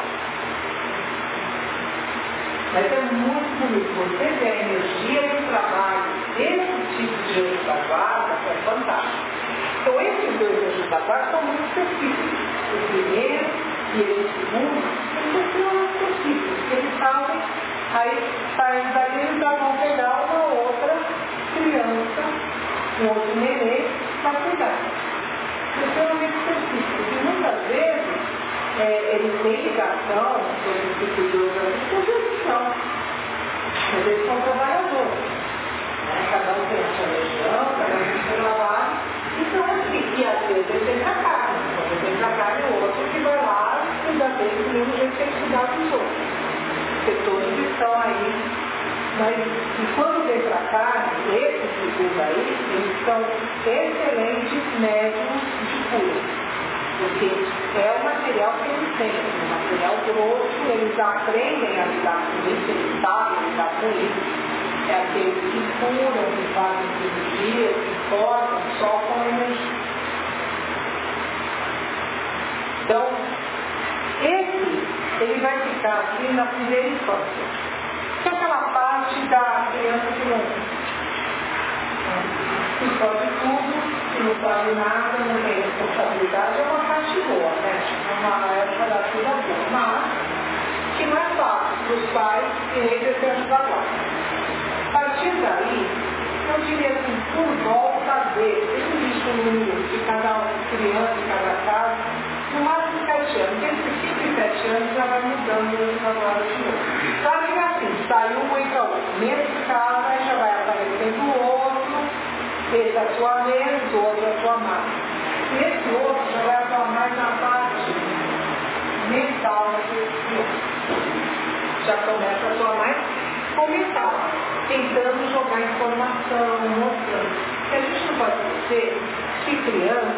Mas é muito bonito. Você vê a energia e o trabalho desse tipo de anjo da guarda, é fantástico. Então, esses dois anjos da guarda são muito específicos. O primeiro e o segundo, eles são específicos, porque eles sabem, aí saindo dali, eles já vão pegar uma outra criança, um outro nenê, para cuidar. Eles são muito específicos. E muitas vezes, eles têm ligação, eles se cuidam com gestão. Mas eles são trabalhadores. Cada um tem a sua região, cada um tem o seu trabalho. Então, assim, e às vezes ele tem a carne. Quando ele tem a carne, o outro que vai lá cuidar dele do mesmo jeito que ele cuidar dos outros. Porque todos estão aí. Mas, e quando vem para cá, esses figuras aí, eles são excelentes médiums de cura. Porque é o material que eles têm, o material grosso, eles aprendem a lidar com isso, eles sabem lidar com isso. É aqueles que curam, que fazem cirurgias, que cortam, só com energia. Então, ele vai ficar aqui na primeira infância. Que é aquela parte da criança que não pode tudo, que não sabe nada, não tem responsabilidade, é uma parte boa, né? É uma época da vida boa, mas que não é fácil para os pais e eles ajudar lá. A partir daí, eu diria assim, por volta existe um número de cada criança, de cada casa, no máximo 7 anos. Porque esses 5 e 7 anos já vai mudando o agora de novo. Sabe que assim, saiu um entra outro. Nesse caso, aí já vai aparecendo o outro, esse atua menos, o outro atua mais. E esse outro já vai atuar mais na parte mental da criança. Já começa a atuar mais com mental, tentando jogar informação, mostrando. Porque a gente não pode esquecer que criança,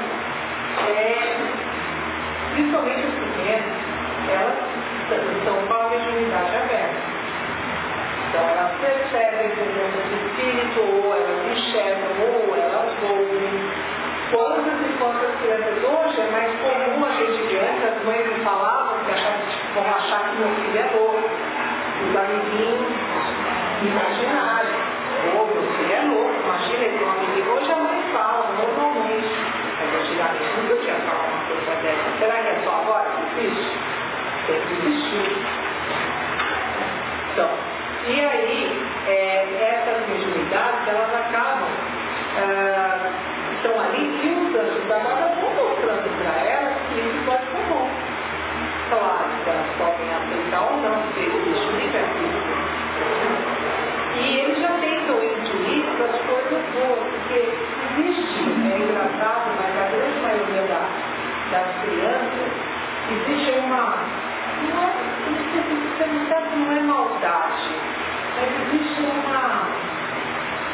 principalmente as pequenas, elas estão com a mediunidade aberta. Então elas percebem presença do espírito, ou elas enxergam, ou elas ouvem. Quantas e quantas crianças hoje é mais comum a gente ver, as mães me falavam que vão achar que meu filho é louco. Os amiguinhos imaginários. Ou meu filho é louco, imagina ele com um amiguinho. Hoje a mãe fala, normalmente. Mas antigamente nunca tinha falado uma coisa dessa. Será que é só agora que existe? Sempre existiu. Então, e aí, essas mediunidades, elas acabam, estão ali e os anjos da guarda vão mostrando para elas que isso pode ser bom. Claro que elas podem aceitar ou não, porque existe um livre-arbítrio. E eles já tentam intuir as coisas boas, porque existe, é engraçado, mas a grande maioria das crianças, existe uma, não é maldade, mas existe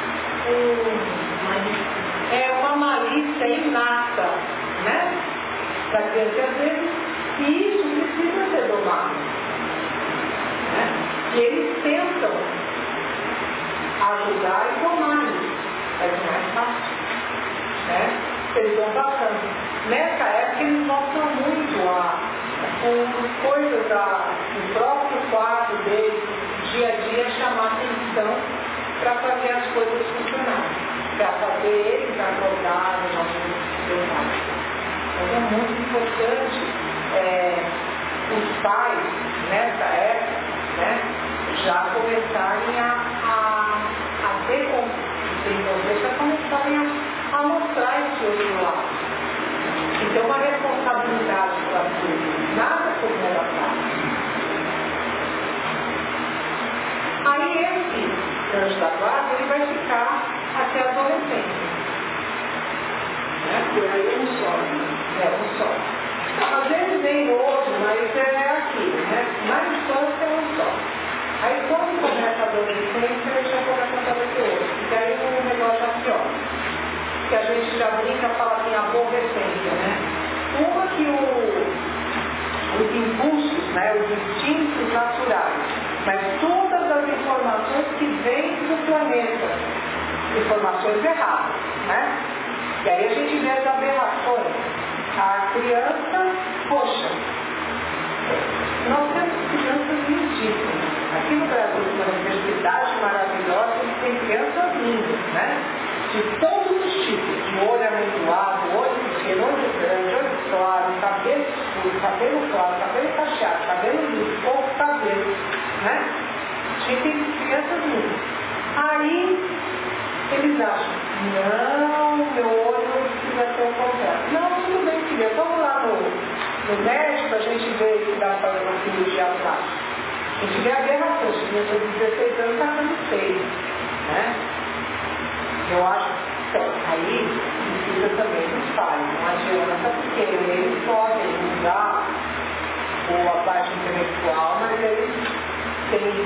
uma malícia inata, né? da criança. E às vezes isso precisa ser domado. Né? E eles tentam ajudar e domar isso. Mas não é fácil. Né? Eles vão passando. Nessa época eles mostram muito coisas do próprio quadro deles, dia a dia, chamar atenção para fazer as coisas funcionarem, para fazer eles acordarem em alguns detalhes. Então é muito importante os pais, nessa época, né, já começarem já começarem a mostrar esse outro lado. Então, uma responsabilidade para tudo, nada como ela faz. Aí, esse anjo da guarda, ele vai ficar até a adolescência. Por aí um só. Às vezes vem outro, mas é aquilo, né? Na infância é um só. Aí, quando começa a adolescência, ele já começa a aparecer outro. E aí, um negócio assim, ó. Que a gente já brinca, fala assim, aborrecência, né? Uma que os impulsos, né, os instintos naturais, mas todas as informações que vêm do planeta, informações erradas, né? E aí a gente vê as aberrações. A criança, poxa, nós temos crianças lindíssimas. Aqui no Brasil, uma universidade maravilhosa, tem crianças lindas, né? De todos os tipos, de olho amendoado, olho pequeno, olho grande, olho claro, cabelo escuro, cabelo claro, cabelo cacheado, cabelo liso, pouco cabelo, né? Tem crianças lindas. Aí, eles acham, não, meu olho precisa ser o contrário. Não, tudo bem, filha, vamos lá no médico, a gente vê se dá para fazer uma cirurgia plástica. A gente vê a guerra toda, a criança de 16 anos está dando feio, né? Eu acho que aí precisa também dos pais, não adianta, porque eles podem usar a parte intelectual, mas eles têm.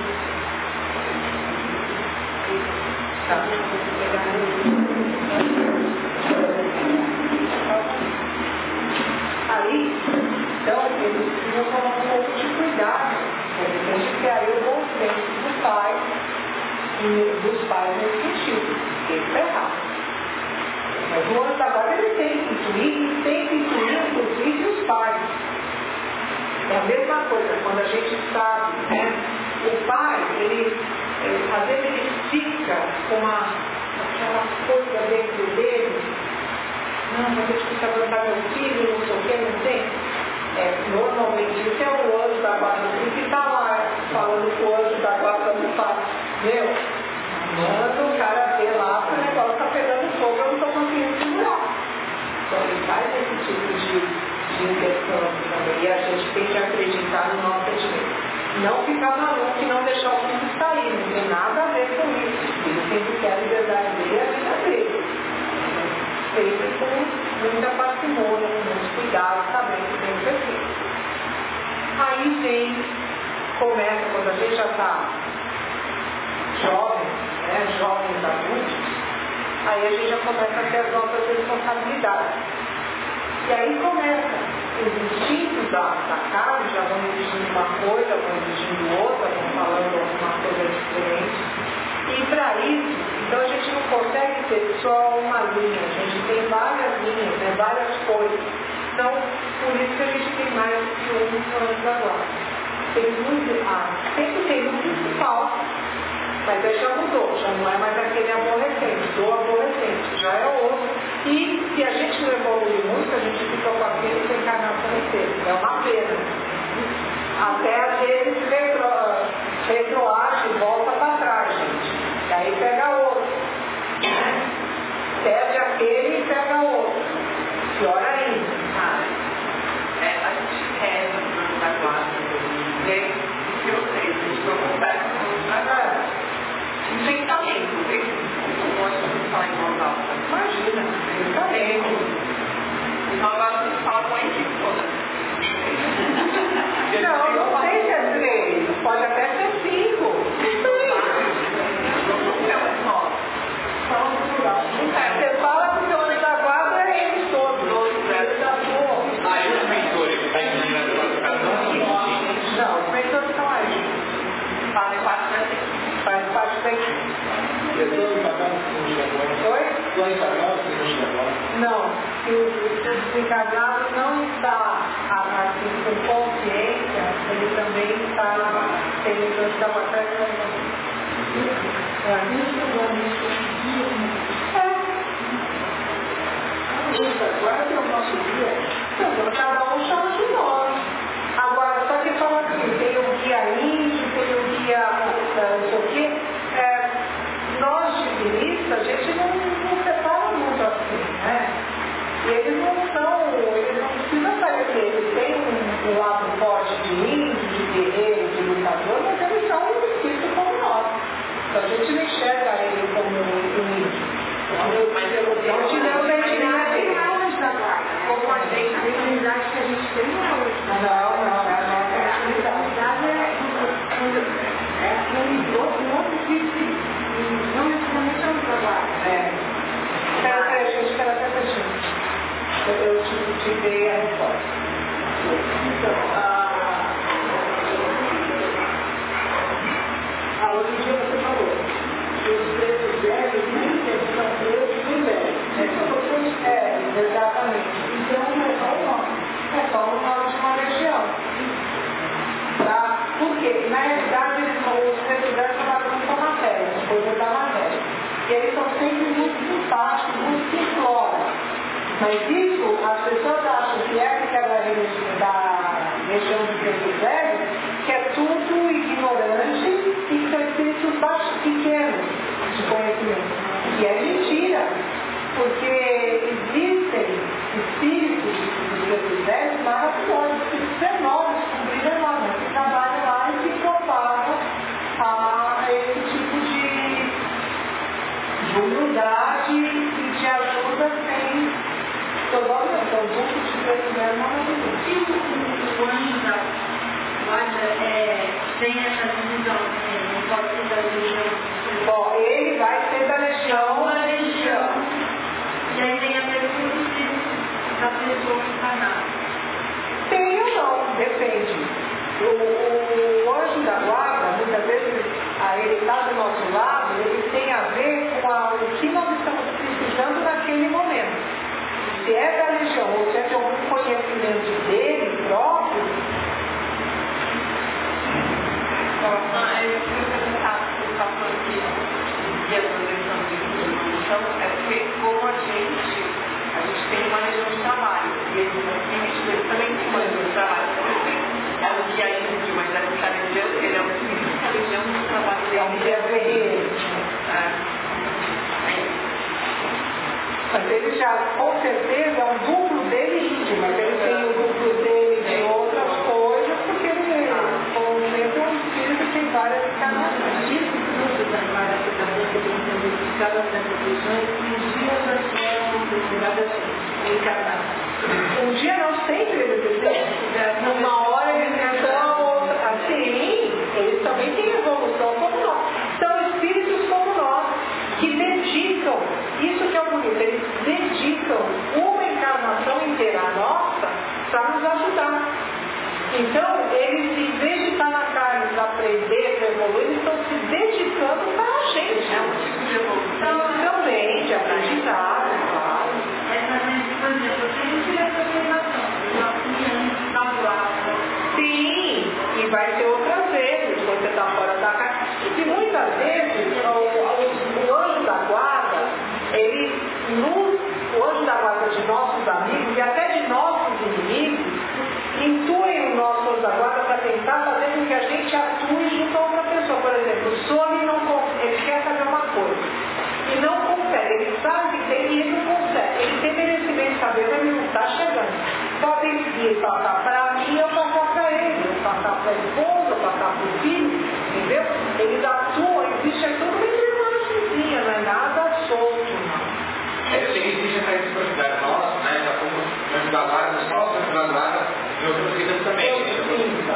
Aí, então, eles precisam tomar um pouco de cuidado, porque a gente quer aí o bom senso do pai e dos pais nesse sentido. Isso é errado. Mas o anjo da guarda ele tem que intuir, e tem que intuir, inclusive, os pais. É a mesma coisa, quando a gente sabe, né? O pai, às vezes ele fica com aquela coisa dentro dele. Não, mas eu precisa aguentar meu filho, não sei o que, não tem. Normalmente, isso é o anjo da guarda, que está lá falando com o anjo da guarda do pai. Manda o cara ver lá que o negócio está pegando fogo, eu não estou conseguindo segurar. Então ele faz esse tipo de interferência também. E a gente tem que acreditar no nosso sentimento. Não ficar maluco e não deixar o filho sair. Não tem nada a ver com isso. O filho sempre quer a liberdade dele e a vida dele. Sempre com muita parcimônia, com muito cuidado, sabendo que tem que ser feito. Aí começa, quando a gente já está jovens adultos, aí a gente já começa a ter as nossas responsabilidades. E aí começa, os instintos da carne já vão exigindo uma coisa, vão exigindo outra, vão falando alguma coisa diferente. E para isso, então a gente não consegue ter só uma linha, a gente tem várias linhas, né, várias coisas. Então, por isso que a gente tem mais que um anjo da guarda. Sempre tem um principal. Mas aí já mudou, já não é mais aquele aborrecente, do aborrecente, já é outro. E se a gente não evolui muito, a gente fica com aquele sem encarnação inteira. É uma pena. Até às vezes retroage e volta para trás, gente. E aí pega outro. Perde aquele e pega outro. Pior ainda. A gente reza no da guarda. E aí, o que eu sei, a gente não conversa com os trabalhos. Tem talento, tem um monte de falar em voz alta. Imagina, tem talento. Então agora você fala com a equipe toda. Não sei se é 3, pode até ser 5. Não é uma escola. Você fala que o seu anjo da guarda é eles todos. que o desencarnado não está assim, com consciência, ele também está tendo essa matéria. Agora é o nosso dia, então, cada um chama de nós. Agora, só que fala assim, tem o guia índio, tem o guia não sei o quê. Nós, divinistas, a gente não separa muito assim, né? E eles não precisam parecer, eles têm um lado forte de índio, de guerreiro, de lutador, mas eles são um espírito como nós. Então a gente não enxerga ele como um índio. Não tivemos a entidade dele. Como a gente tem a unidade que a gente tem hoje. Não, a unidade é um outro espírito. Não necessariamente é um trabalho. Espera, gente, espera até pertinho. Eu te dei a resposta. Então, hoje em dia você falou que os preços velhos nem sempre são preços de velhos. Exatamente. Então, é só o nome de uma região. Tá? Por quê? Na realidade, os preços velhos trabalham com matéria, as coisas da matéria. E eles são sempre muito simpáticos, muito simplórios. Mas isso, as pessoas acham que é aquela região de preços velhos, que é tudo ignorante e que são espíritos baixos, pequenos de conhecimento. E é mentira, porque existem espíritos de preços velhos maravilhosos, espíritos enormes, cumpridos enormes, que trabalham lá e se propagam a esse tipo de humildade e de ajuda sem provavelmente o grupo de preços velhos maravilhosos. E o anjo da guarda tem essa divisão, não pode ser da legião. Bom, ele vai ser da legião. E aí tem a pergunta da pessoa encarnada. Tem ou não, depende. O anjo da guarda, muitas vezes, ele está do nosso lado, ele tem a ver com o que nós estamos precisando naquele momento. Se é da legião ou se é de algum conhecimento dele próprio. Eu fui perguntar se está falando que a evolução é porque como a gente tem uma região de trabalho e eles também tem uma região de trabalho. É o que a gente, mas a região, ele é um espírito da região do trabalho dele. É um guerreiro. Mas ele já, com certeza, é um duplo dele íntimo, mas ele tem o duplo dele de outras coisas, porque ele, como sempre, é um espírito que tem várias encarnações. Isso tudo da guarda que está representando cada dessas regiões, um dia já são cada encarnadas. Um dia não, sempre eles existem. Uma hora eles estão, assim, eles também têm evolução como nós. São espíritos como nós, que dedicam, isso que é o bonito, eles dedicam uma encarnação inteira nossa para nos ajudar. Então, eles, em vez de estar na carne para aprender, para evoluir, eles estão se dedicando para a gente. É um tipo de evolução. Também, de aprendizado, claro. Por exemplo, se a gente tiver essa formação, sim, e vai ter outras vezes, quando você está fora da casa. E muitas vezes, o anjo da guarda, o anjo da guarda de nossos amigos e até de nossos inimigos, intuem o nosso anjo da guarda para tentar fazer com que a gente atue junto a outra pessoa. Por exemplo, o Sony ele quer fazer uma coisa e não consegue, ele sabe que tem e ele não consegue. Ele tem merecimento de saber, mas ele não está chegando. Podem vir passar para mim, eu passar para ele, eu passar para a esposa, eu passar para o filho, entendeu? Eles atuam, existe tudo uma engrenagemzinha, não é nada solto, não. Existe essa reciprocidade nossa, né? Já como anjo da guarda, nós somos anjos da guarda em outras vidas também. Sim,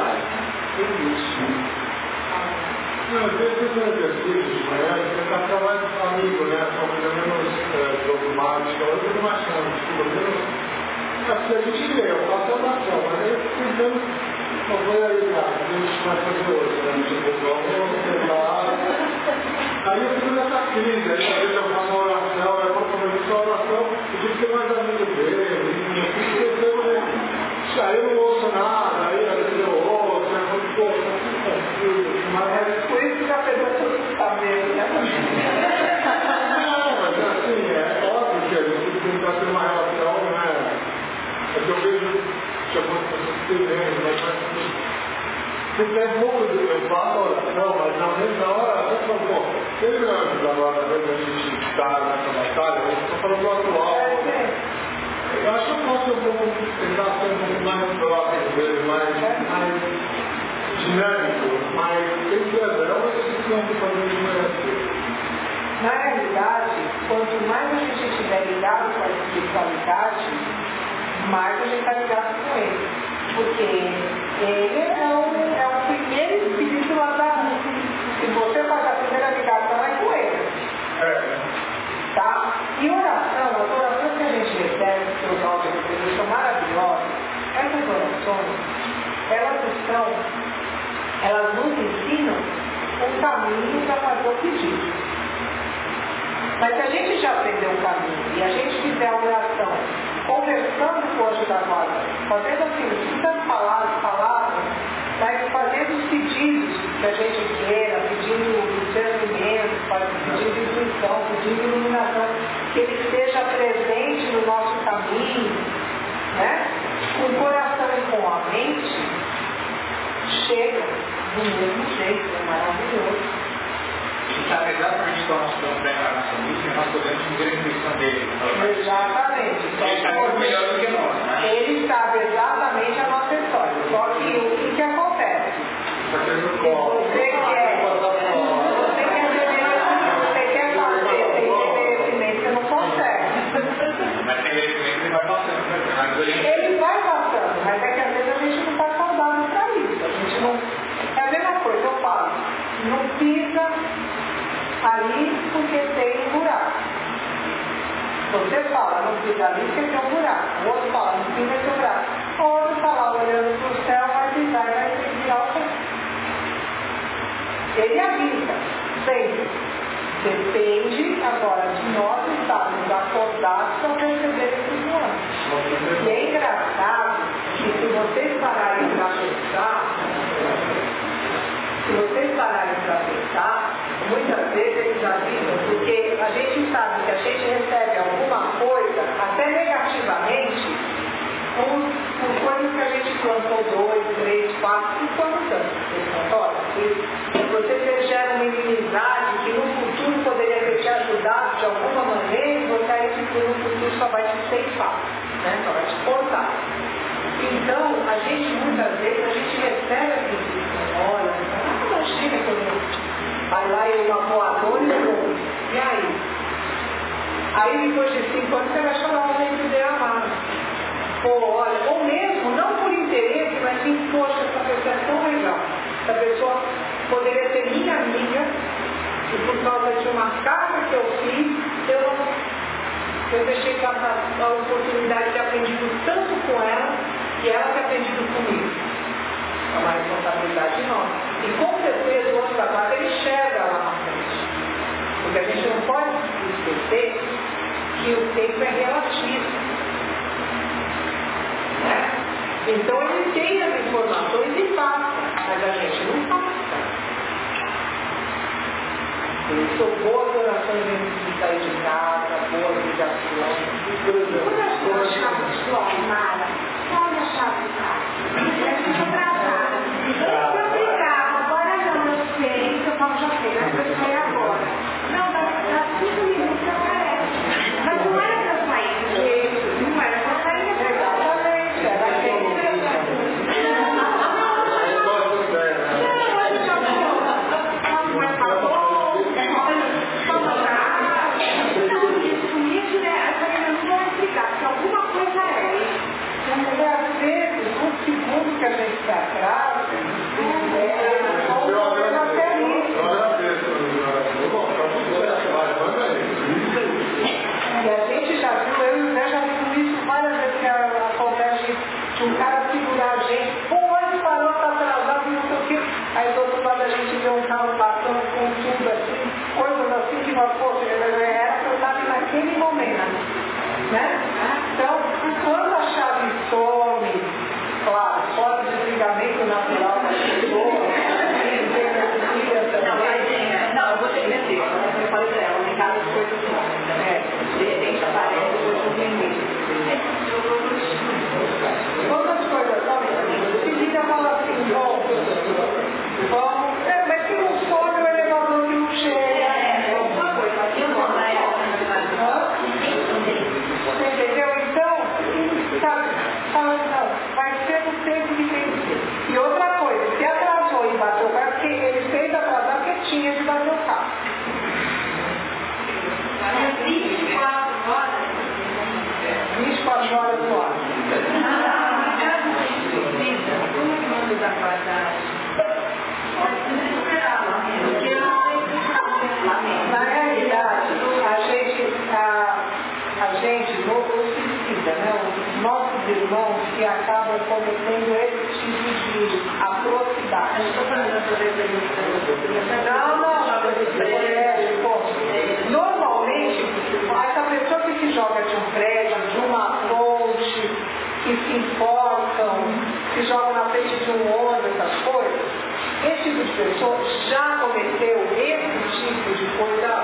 não, às vezes eu tenho exercício de manhã, você está trabalhando com um amigo, né? Só pelo menos dogmática, eu tenho uma chance, pelo menos. Assim, a gente lê, eu faço a oração, mas eu fico tentando, não foi aí, cara, a gente vai fazer hoje, né? Tipo, vamos tentar. Aí eu fico nessa crise, aí às vezes eu faço uma oração, eu vou de salvação, eu tive que ter mais amigos dele, aí eu não ouço nada, aí eu ouço, é muito confuso, mas por isso que a pessoa tudo sabendo, né? Não, mas assim, é óbvio que a gente tem que ter uma relação, né? É que eu vejo que algumas pessoas têm menos, mas você tem um pouco de eu faço a oração, mas na mesma hora, eu falo, pô, terminando agora, a gente está nessa batalha, eu estou falando do atual. Eu acho que eu posso tentar ser um pouco mais próximo dele, mais dinâmico, mas tem que fazer uma decisão que fazer de merecer. Na realidade, quanto mais a gente estiver ligado com a espiritualidade, mais a gente está ligado com ele. Porque ele é o primeiro espírito lá da rua. Se você faz a primeira ligação, é com ele. Tá? E oração, as orações que a gente recebe, que os áudios de são maravilhosas, essas orações, elas nos ensinam um caminho para fazer o pedido. Mas se a gente já aprendeu o caminho e a gente fizer a oração, conversando com o anjo da guarda, fazendo assim, muitas palavras, mas fazendo os pedidos que a gente queira, pedindo discernimento, pedindo intuição, pedindo iluminação, que ele esteja presente no nosso caminho, né? Com o coração e com a mente, chega do mesmo jeito, é maravilhoso. E sabe exatamente qual nós estamos bem na nossa música, nós podemos ver a intuição dele. Exatamente. Ele sabe muito melhor do que nós, né? Ele sabe exatamente a nossa história. Só que o que acontece? Se você quer fazer sem merecimento, você não consegue. Mas sem merecimento ele vai passando. Ele vai passando, mas é que às vezes a gente não está saudável para isso. A gente não... É a mesma coisa, eu falo, não pisa ali porque tem um buraco. Você fala, não pisa ali porque tem um buraco. O outro fala, não pisa porque tem um buraco. O outro está lá olhando para o céu, vai pisar e vai virar o céu. Ele avisa, sempre. Depende agora de nós estarmos acordados para perceber esse plano. E é engraçado que se vocês pararem para pensar, muitas vezes eles avisam, porque a gente sabe que a gente recebe alguma coisa, até negativamente, por coisas que a gente plantou 2, 3, 4, 5 anos antes. Você gera uma inimizade que no futuro poderia ter te ajudado de alguma maneira, e você aí no futuro só vai te ceifar, né? Só vai te cortar. Então, a gente muitas vezes, a gente recebe a visita, olha, imagina quando vai lá e uma voadora e aí? Aí depois de 5 anos você vai chamar o gente de amado. Ou olha, ou mesmo, não por interesse, mas sim, poxa, essa pessoa é tão legal. Essa pessoa poderia ser minha amiga, e por causa de uma carta que eu fiz, eu deixei passar a oportunidade de ter aprendido tanto com ela, e ela ter aprendido comigo. É uma responsabilidade nossa. E com certeza o outro da guarda ele enxerga lá na frente. Porque a gente não pode esquecer que o tempo é relativo. Né? Então ele tem as informações e passa, mas a gente não passa. Por isso, boas orações antes de sair de casa, boas ligações. Quando as pessoas chamam de flor, Mara, olha a chave do carro. Eu fico atrasada. Eu brincava, agora não, eu sei, que eu falo já sei, mas eu saí agora. Não, dá 5 minutos eu aparece. Mas não era pra sair, porque não era pra sair, Exatamente, era aquele. Que a gente está atrás, e a gente já viu, eu e o Zé já vimos isso várias vezes que acontece de um cara segurar a gente, hoje parou, está atrasado, não sei o quê. Aí do outro lado a gente vê um carro passando com tudo assim, coisas assim que nós, poxa, era para eu estar naquele momento. tatuagem. Na realidade, a gente não suicida, né? Os nossos irmãos que acabam cometendo esse tipo de atrocidade. Estou falando da referência. Normalmente, essa pessoa que se joga de um prédio, de uma ponte, que se enforcam, se joga na frente de um ônibus, essas coisas, esse tipo de pessoa já cometeu esse tipo de coisa.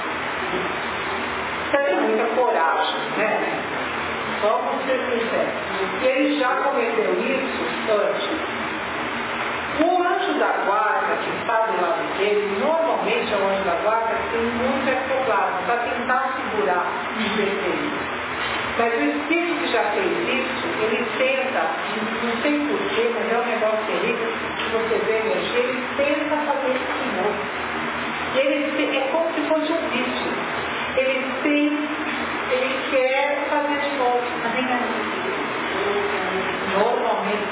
Você tem muita coragem, né? Vamos ser sinceros. E ele já cometeu isso antes. O anjo da guarda, que está do lado dele, normalmente é o anjo da guarda que tem muito ectoplasma para tentar segurar os defeitos. Mas o espírito que já fez isso, ele tenta, não sei porquê, mas é um negócio terrível, que você vê mexer, ele tenta fazer isso de novo. Ele é como se fosse um vício. Ele quer fazer de novo. Normalmente.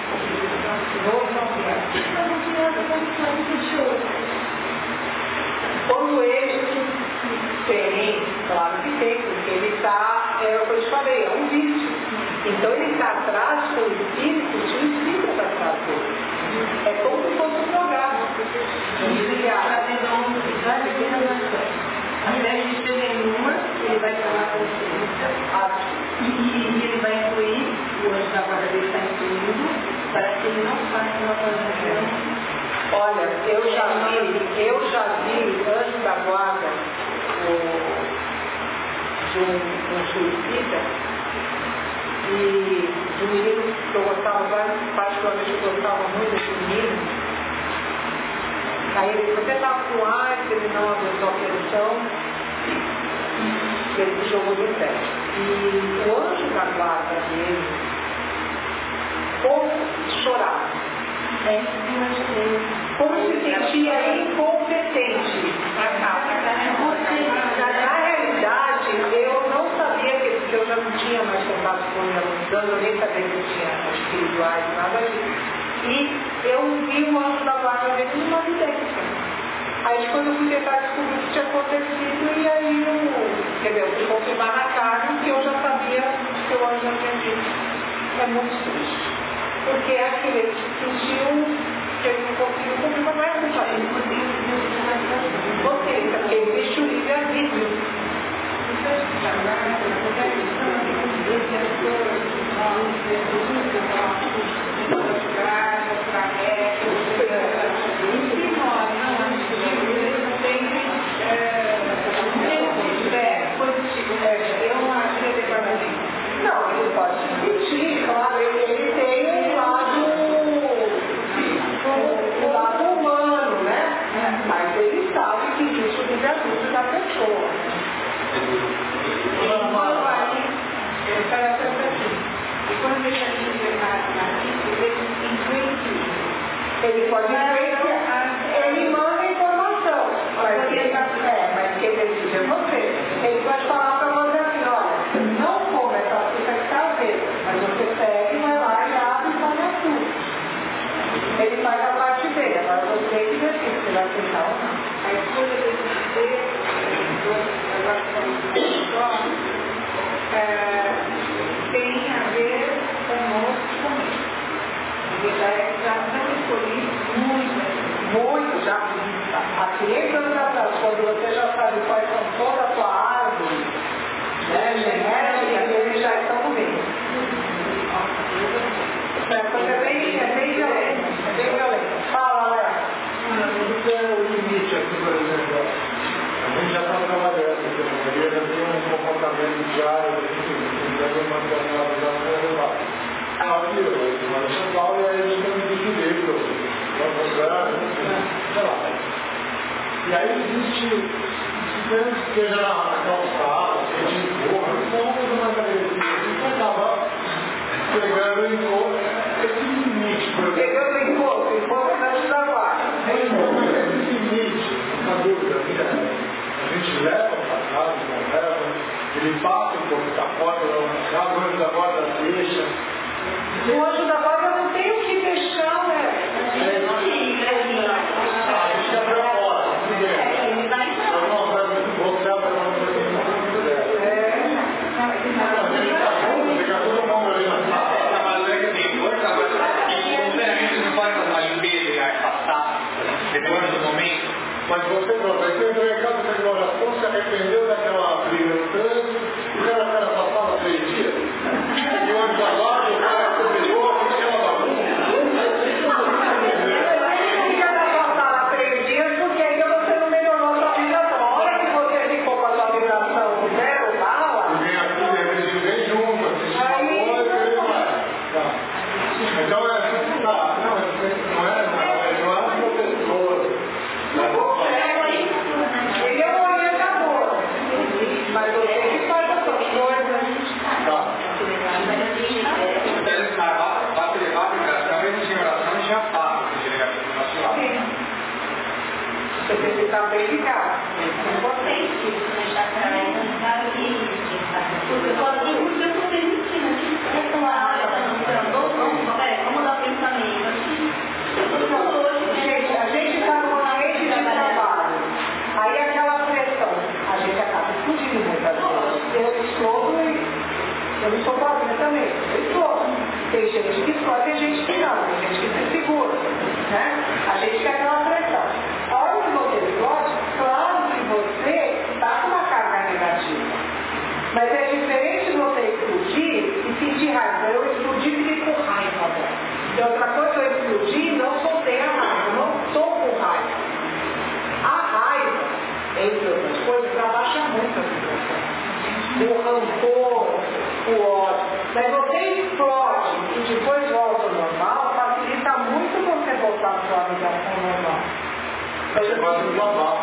Quando ele tem, claro que tem, porque ele está, é o que eu te falei, é um vício. Então ele está atrás com o espírito, o espírito está atrás dele. É como se fosse um programa. Ao invés de ser nenhuma, ele vai falar com você. E ele vai incluir, o anjo da guarda dele está incluindo, para que ele não faça uma coisa. Olha, eu já vi anjo da guarda de um suicida e de um menino que eu gostava, particularmente eu gostava muito desse menino. Aí ele você estava com AIDS, ele não aguentou a pressão, ele se jogou do pé. E o anjo da guarda dele, como chorava. Como se sentia incompetente. Na realidade, eu não sabia que eu já não tinha mais contato com ele, eu nem sabia que eu tinha espirituais, nada disso. E eu vi o anjo da guarda dele numa vidência. Aí quando eu fui tentar descobrir o que tinha acontecido, e aí eu fui confirmar na carne que eu já sabia que o anjo não tinha dito. É muito triste. Porque é aquele que sentiu que ele não conseguiu cumprir, mas não é culpa dele. Você, porque existe o livre-arbítrio. Não, ele pode se sentir, claro, ele tem um lado humano, né? Mas ele sabe que existe o livre-arbítrio da pessoa. Ele pode influenciar, ele manda informação, mas quem decide é você. Ele pode falar para você assim, olha, não come essa fruta que está verde, mas você pega e vai lá e abre e come a fruta. Ele faz a parte dele, agora você que decide se vai aceitar ou não. A escolha desse ser, tem a ver conosco também. Já não escolhi muito, já há 500 anos atrás, quando você já sabe quais são toda a sua árvore, né, genética, eles já estão no meio. É bem violento, Fala, Léo. Isso é o limite aqui, por exemplo. A gente já está trabalhando, já tem um comportamento diário, tentando manter a realização elevada. Aqui, eu moro em São Paulo, e aí eles estão me dividindo, sei lá. E aí existe, se esteja na calçada, se a gente empurra, então uma coisa mais agressiva, a gente acaba pegando esse limite, por exemplo. Pegando encontro antes da vaca. Esse limite, na dúvida, a gente leva para casa, não leva, ele passa da porta, o anjo da guarda deixa. O anjo da guarda não tem o que deixar, né? Deixa pra fora, tudo bem. Eu não vou voltar para não ter muito dela. Ele tá junto, fica todo mundo ali na sala. Mas é que tem coisa, sinceramente não pode fazer uma limpeza e afastar, dependendo do momento. Mas você pronto, aí você entrou em casa, fez uma oração, se arrependeu daquela briga no trânsito, o cara foi na sua sala 3 dias, e o anjo da guarda, o cara pegou, fez uma bagunça. Você tem que estar bem ligado. É potente, deixar através do cara porque pode ter muito tempo que ele ensina que essa área vamos dar pensamento. Gente, a gente está numa rede de trabalho. Aí aquela pressão, a gente acaba explodindo muitas vezes. Eu explodo e eu não sou própria também. Eu explodo. Tem gente que explode, tem gente que não, tem gente que se segura. Né? A gente quer aquela pressão. A hora que você explode, claro que você está com uma carga negativa. Mas é diferente você explodir e sentir raiva. Eu explodi e fiquei com raiva. E outra coisa, eu explodi e não soltei a raiva. Eu não estou com raiva. A raiva, entre outras coisas, abaixa muito a situação. O rancor, o ódio. Mas você explode e depois volta ao normal, facilita muito você voltar à sua ligação normal. Você faz um desabafo.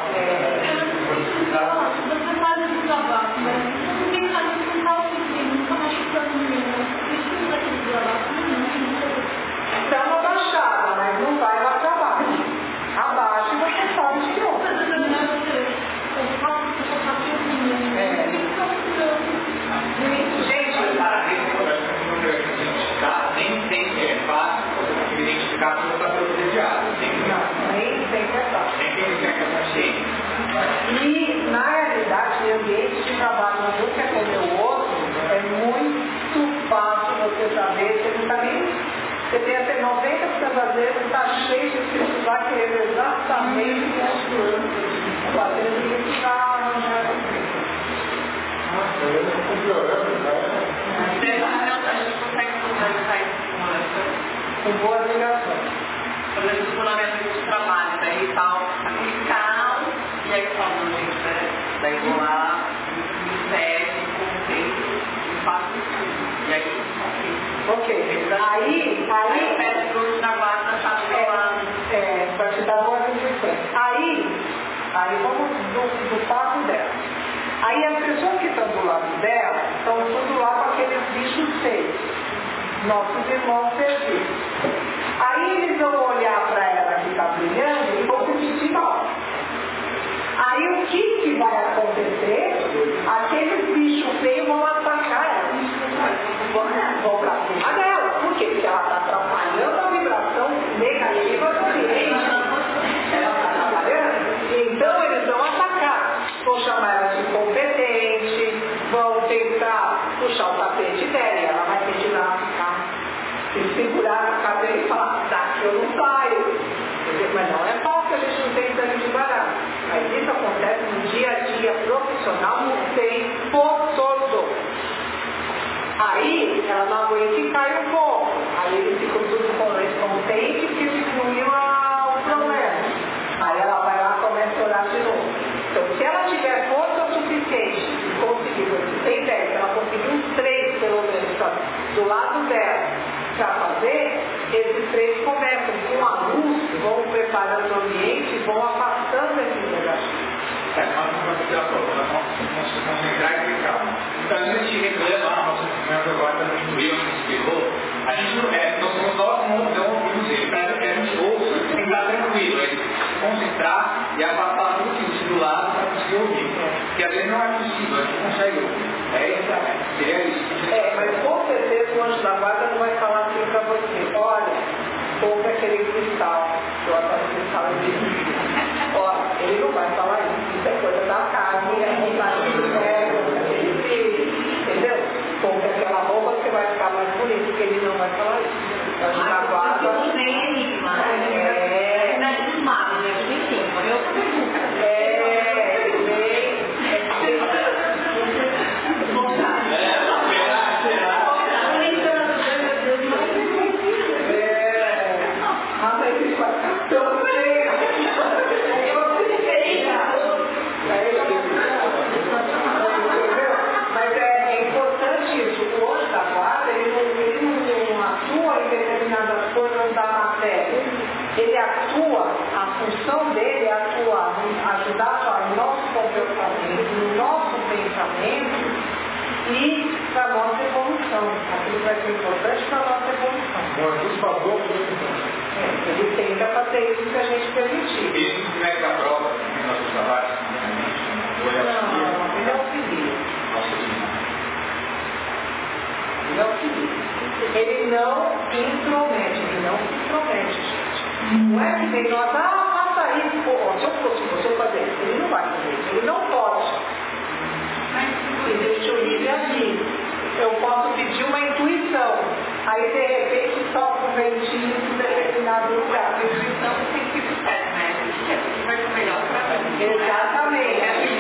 Você faz um desabafo, mas você tem razão de contar o que nunca machucando ninguém. Precisa daquele desabafo, não. Dá uma baixada, mas não vai lá para baixo. Abaixa e você sobe de novo. Nem sempre é fácil você identificar como está sendo desviado. Nem sempre é fácil. Nem sempre é consciente. E, na realidade, o ambiente de trabalho no que é como o outro, é muito fácil você saber, você não está nem... Você tem até 90% das vezes está cheio de pessoas lá querendo exatamente o que é o fazendo isso que está arranjando. Nossa, eu não estou piorando, né? A gente consegue conversar isso Com boas ligações. por exemplo, quando a minha amiga de trabalho, daí tal, aquele caos, e aí fala, gente, né? Daí vou lá, me pede, conceito, e faço tudo. E aí, Ok. Aí pede para o trabalho da chave lá. para te dar boas instruções. Aí vamos do papo dela. Aí as pessoas que estão do lado dela estão tudo lá com aqueles bichos feios. Nossos irmãos serviços. Aí eles vão olhar para ela que está brilhando e vão se sentir mal. Aí o que vai acontecer? Aqueles bichos feios vão atacar ela. Vão para cima dela. Por quê? Porque ela está atrapalhando a vibração negativa do ambiente. Ela está atrapalhando. Então eles vão atacar. Vão chamar ela de incompetente. Vão tentar puxar o tapete dela. E ela vai ter que ir lá ficar. Se segurar na cadeira e falar, daqui eu não saio. Mas não é falso que a gente não tem dano de barato. Mas isso acontece no dia a dia profissional, no tempo todo. Aí ela não aguenta e cai um pouco. Aí eles ficam tudo contentes que diminuiu o problema. Aí ela vai lá e começa a orar de novo. Então, se ela tiver força suficiente de conseguir, você tem ideia, se ela conseguir uns 3 pelo menos do lado dela para fazer, esses 3 começam com a luz, vão preparando o ambiente, vão afastando esses negativos. Vamos concentrar e explicar. Então, a gente reclama, nossa senhora agora está muito eu, não inspirou. A gente não é, nós somos nós não ouvimos ele, para que a gente ouça, tem que estar tranquilo, é se concentrar e afastar tudo que do lado para conseguir ouvir. Porque às vezes não é possível, a gente consegue ouvir. Seria isso. Mas com certeza o anjo da guarda não vai falar assim pra você, olha, compra aquele cristal, que eu adoro cristal de olha, ele não vai falar isso é coisa da carne, não vai entendeu? Compra aquela roupa que vai ficar mais bonito, porque ele não vai falar isso. O anjo da guarda ele atua, a função dele é atuar, ajudar no nosso comportamento, no nosso pensamento e para a nossa evolução. Aquilo vai ser importante para a nossa evolução. Ele tenta fazer isso se a gente permitir. E como é que a prova dos nossos trabalhos? Não, ele auxilia. Ele auxilia. Ele não intromete, ele não se intromete, gente. Não é que vem nós, faça isso, se eu fosse você fazer isso, ele não vai fazer isso, ele não pode. Ele deixa o livre agir. Eu posso pedir uma intuição, aí de repente sopra um ventinho em determinado lugar. A intuição tem que ser certo, né? Vai ser melhor para mim. Exatamente.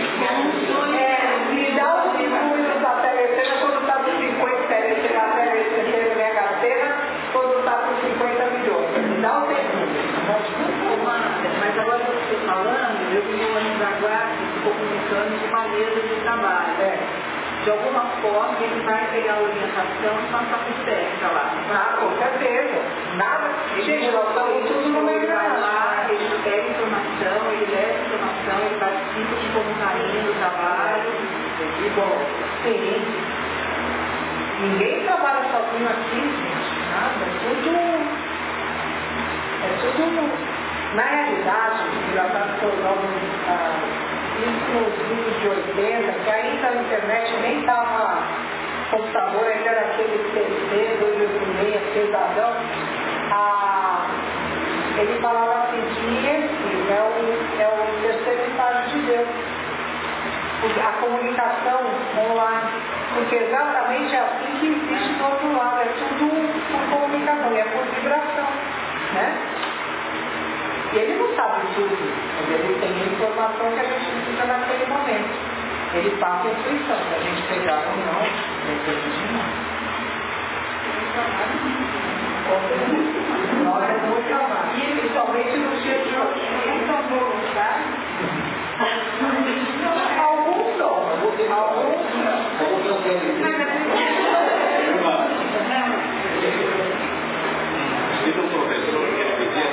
Me dá os números da telecena quando está com 50 telecena, a telecena minha carteira, quando está com 50 milhões. Me dá o tempo. Mas agora que você está falando, eu vi um anjo da guarda que ficou comunicando com uma mesa de trabalho. De alguma forma, ele vai pegar a orientação e passar por técnica lá. Com certeza. Nada. Gente, nós estamos tudo no meio Ele vai lá, ele pega informação, ele leva informação, ele participa de como está indo o trabalho. E bom, sim. Ninguém trabalha sozinho aqui, gente. Nada. É tudo. Na realidade, já está se tornando isso nos anos de 80, que ainda a internet nem estava, computador ainda era aquele PC, 286, pesadão. Ele falava assim que esse é o terceiro estágio de Deus. A comunicação online. Porque exatamente é assim que existe do outro lado. É tudo por comunicação, é por vibração. Né? E ele não sabe tudo, mas ele tem a informação que a gente precisa naquele momento. Ele passa a intuição, se a gente pegar ou não, depende de nós. Nós é muito trabalho. E principalmente nos dias de hoje, eles são voluntários. Alguns são, alguns Teve um professor que ele dizia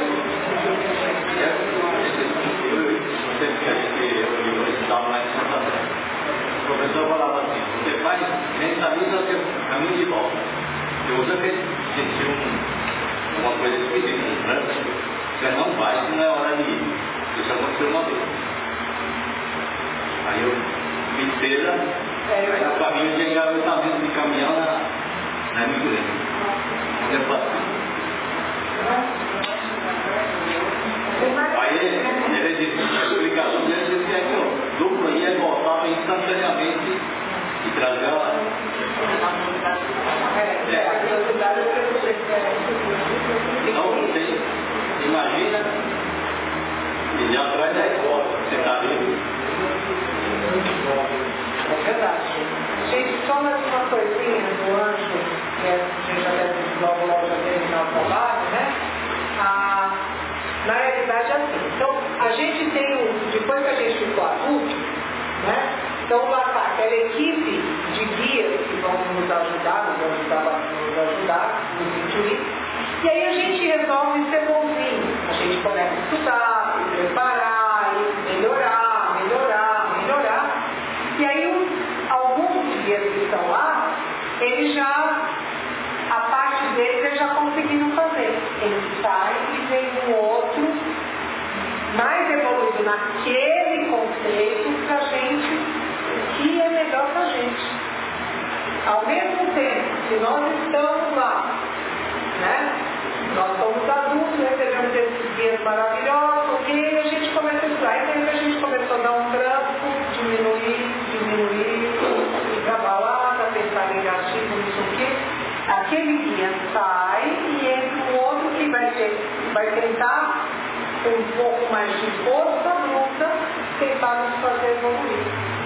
lá em Santa Fé. O professor falava assim, você faz, mentaliza o seu caminho de volta. Se você sentir uma coisa esquisita, um trânsito, você não vai, se não é hora de ir. Isso aconteceu uma vez. Aí eu fiz cera, aí no caminho tinha engavetamento de caminhão na Migrência. Onde eu passei. Aí ele disse, a explicação dele dizia que o duplo ia e voltava instantaneamente e trazia lá. Então você imagina ele atrás da escola, você está vendo? É verdade. Gente, só mais uma coisinha do anjo, que a gente já deve logo terminar o trabalho, né? Na realidade é assim. Então, a gente tem, depois que a gente ficou adulto, né? Então lá está aquela equipe de guias que vão nos ajudar, nos instruir. E aí a gente resolve ser bonzinho. A gente começa a estudar, se preparar, melhorar. E aí alguns guias que estão lá, eles já, a parte deles eles já conseguiram fazer. Eles saem e vem um outro mais evoluído naquele conceito pra gente, o que é melhor pra gente. Ao mesmo tempo que nós estamos lá, né? Nós somos adultos, recebemos esses guias maravilhosos, ok? A gente começa a estudar. E daí a gente começou a dar um trampo, diminuir, e trabalhar, para pensar negativo, não sei o quê. Aquele guia sai e entra um outro que vai tentar, com um pouco mais de força bruta, tentar nos fazer evoluir.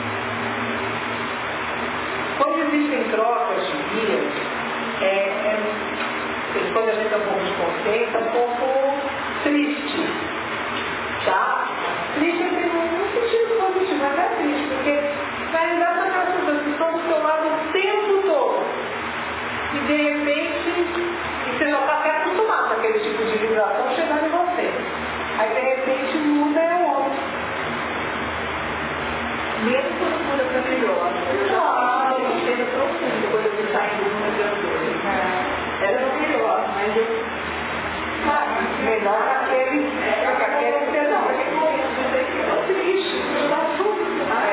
Quando existem trocas de guias, quando a gente é um pouco descontente, é um pouco triste, tá? Triste no sentido positivo, mas é triste, porque na realidade aquelas pessoas que estão do seu lado o tempo todo, e de repente, você já está até acostumado com aquele tipo de vibração chegando em você, aí de repente muda é o outro. Mesmo postura para melhor, claro, chega profundo quando você sai do mundo. Era o melhor, mas eu... melhor aquele perdão, porque é triste, está tudo.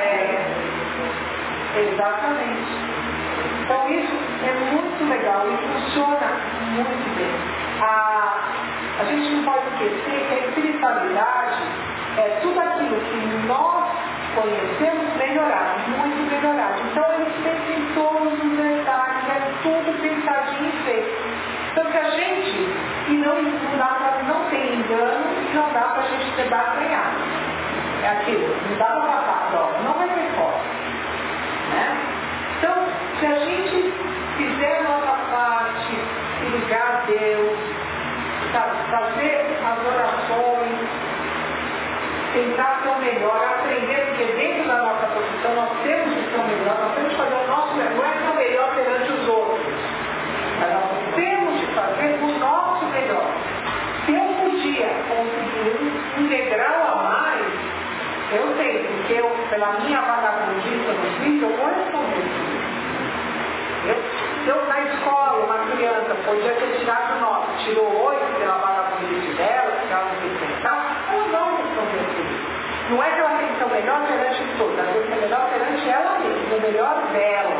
Exatamente. Então isso é muito legal e funciona muito bem. A gente não pode esquecer que a espiritualidade é tudo aquilo que nós conhecemos melhorado, muito melhorado. Então eles pensam em todos os detalhes, é tudo pensadinho e feito. Então que a gente, e não tem engano, e não dá para a gente ter barganhado. É aquilo, não dá para passar a prova, não vai ter forma. Né? Então, se a gente fizer a nossa parte, se ligar a Deus, fazer as orações, tentar ser o melhor, aprender, porque dentro da nossa posição nós temos que ser o melhor, nós temos que fazer o nosso melhor, não é ser o melhor perante os outros, mas nós temos de fazer o nosso melhor. Se eu podia conseguir um degrau a mais, eu sei, porque pela minha vagabundista no vídeo, eu vou responder. Se eu na escola, uma criança podia ter tirado 9, tirou 8 pela vagabundista dela, porque ela não quis pensar, ela não respondeu tudo. Não é que ela tem que ser o melhor perante todos, ela tem que ser o melhor perante ela mesma, o melhor dela.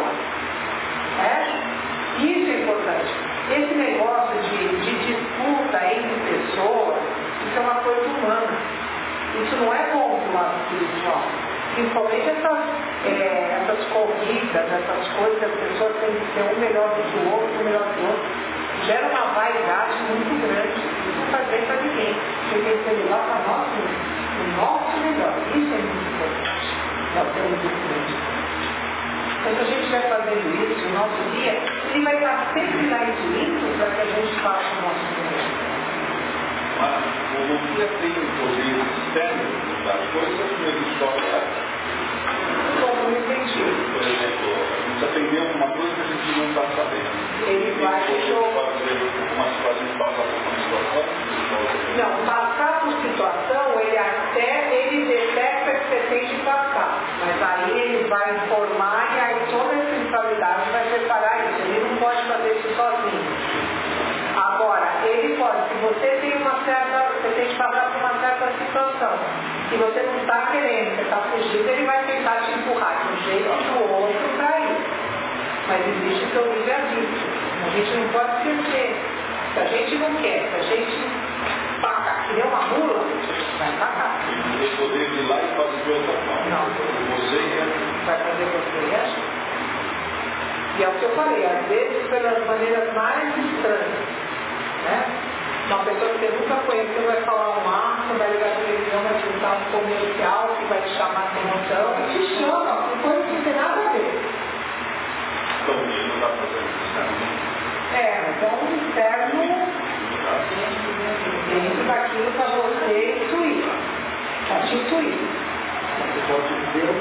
Isso é importante. Esse negócio de disputa entre pessoas, isso é uma coisa humana. Isso não é bom para o lado espiritual. Principalmente essas corridas, essas coisas que as pessoas têm que ser um melhor do que o outro, gera uma vaidade muito grande. Isso não faz bem para ninguém. Porque tem que ser melhor para nós mesmos. O nosso melhor. Isso é muito importante. Nós temos isso mesmo. Então, se a gente vai fazendo isso, o nosso dia, ele vai estar sempre lá intuito para que a gente faça o nosso melhor. Mas o guia tem um poder externo das coisas que ele só Como eu entendi. Por exemplo, a gente aprendeu alguma coisa que a gente não está sabendo. Ele vai fazer uma situação. Não, passar por situação, ele detecta que você tem de passar. Mas aí ele vai informar e aí toda a espiritualidade vai preparar isso. Ele não pode fazer isso sozinho. Agora, ele pode, se você tem que passar por uma certa situação, se você não está querendo, você está fugindo, ele vai tentar te empurrar de um jeito ou do outro para ir. Mas existe o seu livre-arbítrio. A gente não pode esquecer. Se a gente não quer, se a gente paga, que nem uma mula, vai pagar. Você poder ir lá e fazer de outra forma. Não. Você vai fazer você agir. E é o que eu falei, às vezes pelas maneiras mais estranhas. Né? Uma pessoa que você nunca conheceu vai falar um marco, vai ligar a televisão, vai te usar um comercial que vai te chamar a atenção e te chama, por coisa que não tem nada a ver. então ele não está fazendo isso. Então o externo dentro daquilo para você intuir. Para te intuir. Você pode ver.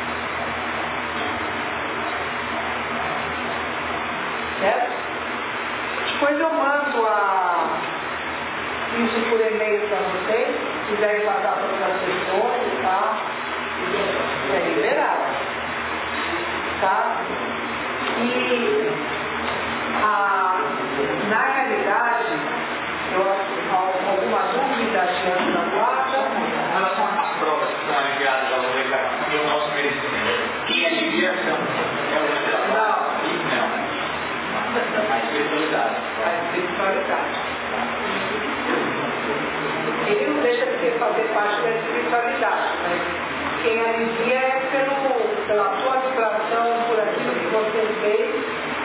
Certo? Depois eu mando isso por e-mail para vocês, se quiserem passar para outras pessoas, tá? É liberado. Tá? E na realidade, eu acho que alguma dúvida diante da guarda. Em relação às provas que são enviadas ao reencarnação, é o nosso merecimento. Quem é de guia é o Não. fazer parte da espiritualidade, mas quem alivia é pela sua vibração, por aquilo que você fez.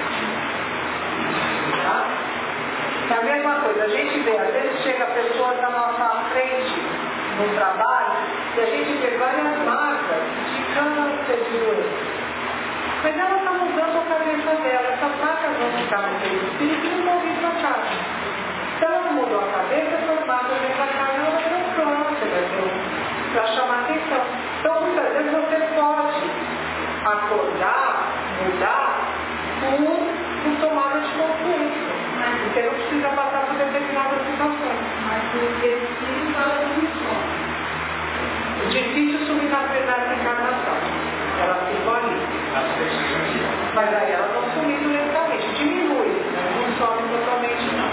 Tá? É a mesma coisa, a gente vê, às vezes chega a pessoa na nossa frente no trabalho e a gente vê várias marcas de câncer de doença. Mas ela está mudando a cabeça dela, essas marcas vão ficar no seu espírito e não vão vir para cá. Se ela não mudou a cabeça, essas marcas vêm para cá e ela vai ter um câncer, para chamar atenção. Então, muitas vezes você pode acordar, mudar, por tomada de consciência. Você não precisa passar por determinadas situações. Mas o espírito ela não funciona. Difícil subir na encarnação. Elas ficam ali. Mas aí elas vão sumindo lentamente. Diminui, né? Não sobe totalmente não.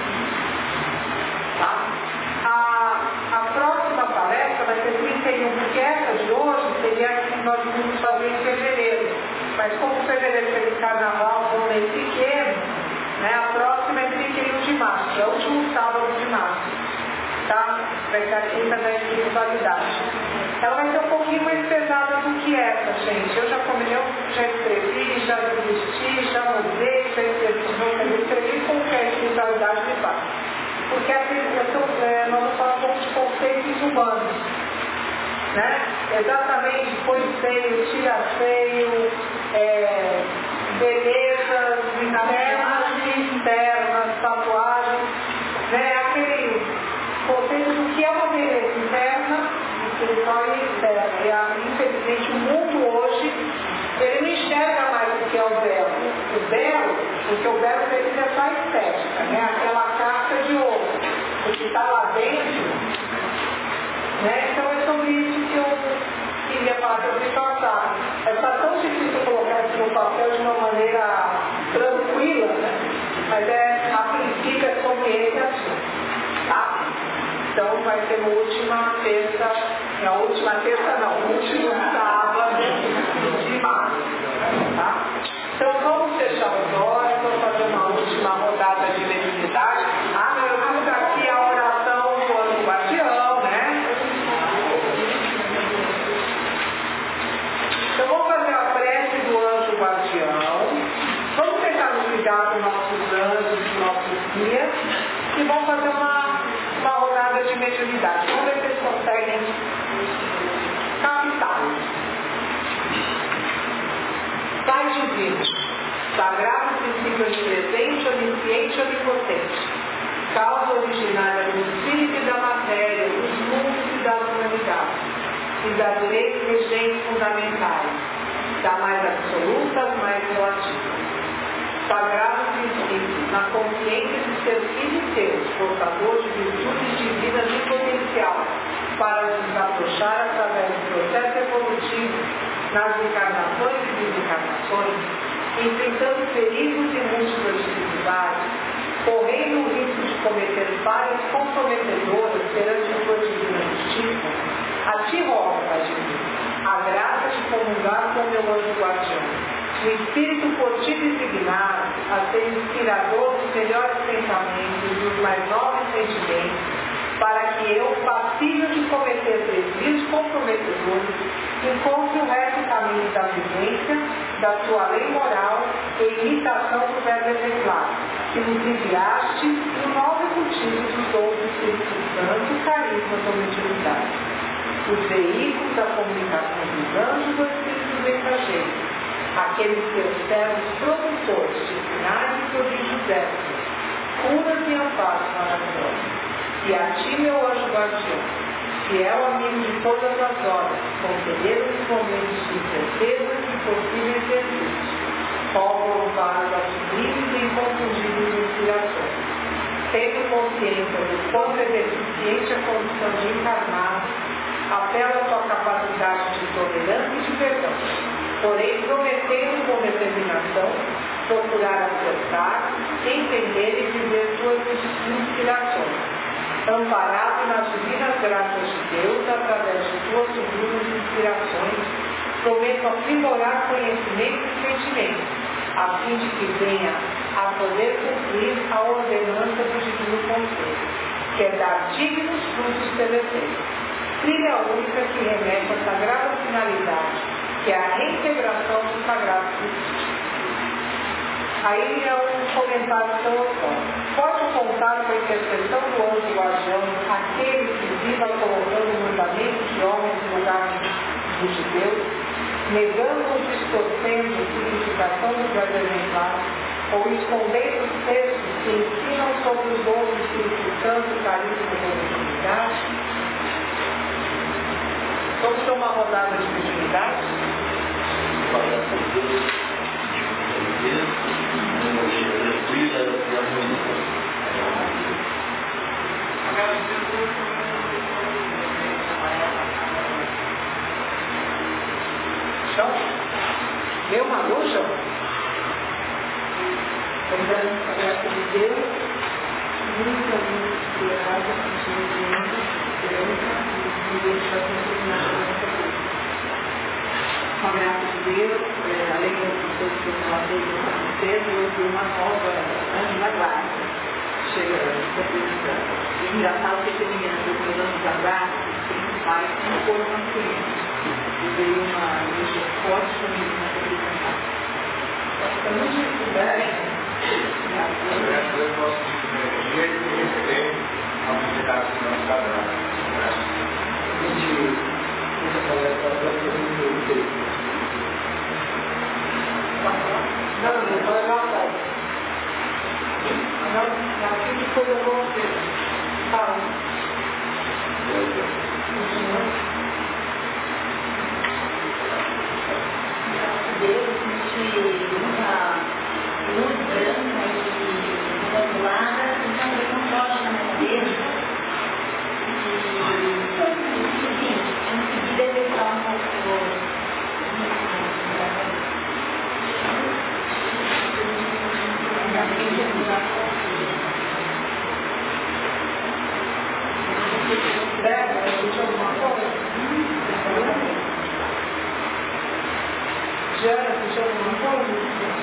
Tá? A próxima palestra vai ser 31, porque essa de hoje seria a que nós vamos fazer em fevereiro. Mas como fevereiro teve carnaval, um mês pequeno, né? A próxima é 31 de março, é o último sábado de março. Tá? Vai ser a quinta da espiritualidade. Ela vai ser um pouquinho mais pesada do que essa, gente. Eu já escrevi, já desisti, já mudei, já escrevi qualquer espiritualidade de paz. Porque nós vamos falar um pouco de conceitos humanos. Né? Exatamente, põe feio, tira feio, belezas internas e externas, tatuagens, né? Aquele conceito do que é uma beleza interna, espiritual e externa. E infelizmente o mundo hoje, ele não enxerga mais o que é o belo. O belo, porque o belo dele é só estética, né? Aquela casca de ouro. O que está lá dentro, né? Então é sobre isso que eu queria falar para vocês passar. Está tão difícil colocar isso no papel de uma maneira tranquila, né? Mas a princípio é sobre esse assunto. Tá? Então vai ser no último sábado de março. Tá? Então vamos fechar os olhos, vamos fazer uma última rodada de mediunidade. Eu vou dar aqui a oração do anjo guardião, né? Então vamos fazer a prece do anjo guardião. Vamos tentar nos ligar dos nossos anjos, dos nossos guias, e vamos fazer uma rodada de mediunidade. Vamos ver se eles conseguem captar. Pai divino, sagrado princípio onipresente, onisciente e onipotente, causa originária do espírito e da matéria, dos mundos e das humanidades, e das leis regentes fundamentais, da mais absoluta às mais relativas. Sagrado princípio, na consciência de ser filho teu, portador de virtudes divinas em potencial, para nos desabrochar através do processo evolutivo, nas encarnações e desencarnações, enfrentando perigos e múltiplas dificuldades, correndo o risco de cometer falhas comprometedoras perante a tua divina justiça, a ti rogo, Pai divino, a graça de comungar com o meu anjo guardião, o Espírito por ti designado a ser inspirador dos melhores pensamentos e dos mais nobres sentimentos, para que eu, passível de cometer desvios comprometedores, encontre o reto caminho da vivência, da tua lei moral e imitação do verbo exemplar, que nos enviaste e o novo cultivo dos dons do Espírito Santo, carisma da mediunidade. Os veículos da comunicação dos anjos ou espíritos mensageiros, aqueles teus servos produtores de sinais e prodígios éticos, curas e amparos maravilhosos. E a ti, meu anjo guardião, fiel amigo de todas as horas, conceder os momentos de incertezas e possíveis desígnios, rogo para as sublimes e inconfundíveis inspirações, tendo consciência do quanto é deficiente a condição de encarnar, apela a tua capacidade de tolerância e de perdão, porém prometendo com determinação procurar acertar, entender e viver tuas inspirações, amparado nas divinas graças de Deus através de tuas sublimes inspirações, prometo aprimorar conhecimento e sentimento, a fim de que venha a poder cumprir a ordenança do divino conselho, que é dar dignos frutos celestiais. trilha única que remete à sagrada finalidade, que é a reintegração do sagrado Cristo. Aí é um comentário do autor. Pode contar com a intercessão do anjo guardião, aquele que viva colocando o mandamento de homens no lugar dos judeus, negando ou distorcendo a significação do verbo exemplar, ou escondendo os textos que ensinam sobre os dons do Espírito Santo, carisma e mediunidade. Vamos ter uma rodada de mediunidade? Chão? Deu uma luz, Chão? Lembrando a graça de Deus, muita luz de errada, de Deus vai continuar na nossa vida. Com a graça de Deus, além das pessoas que eu falei do cedo, eu vi uma nova anjo da guarda chegando, se apresentando. E engraçado que terminando os meus anjos da guarda, os principais, não foram masculinos. E veio uma energia forte feminina para apresentar. Está muito dificuldade. Graças a Deus, nosso dia de receber a comunidade do nosso padrão. Essa palestra vai ser muito feita. Não, não vai levar. Não, aqui que coisa boa ter. Fala. Deus senti muita luz branca e ondulada, então eu não gosto na minha cabeça. Enfim, consegui detectar um pouco Jana, você já alguma coisa?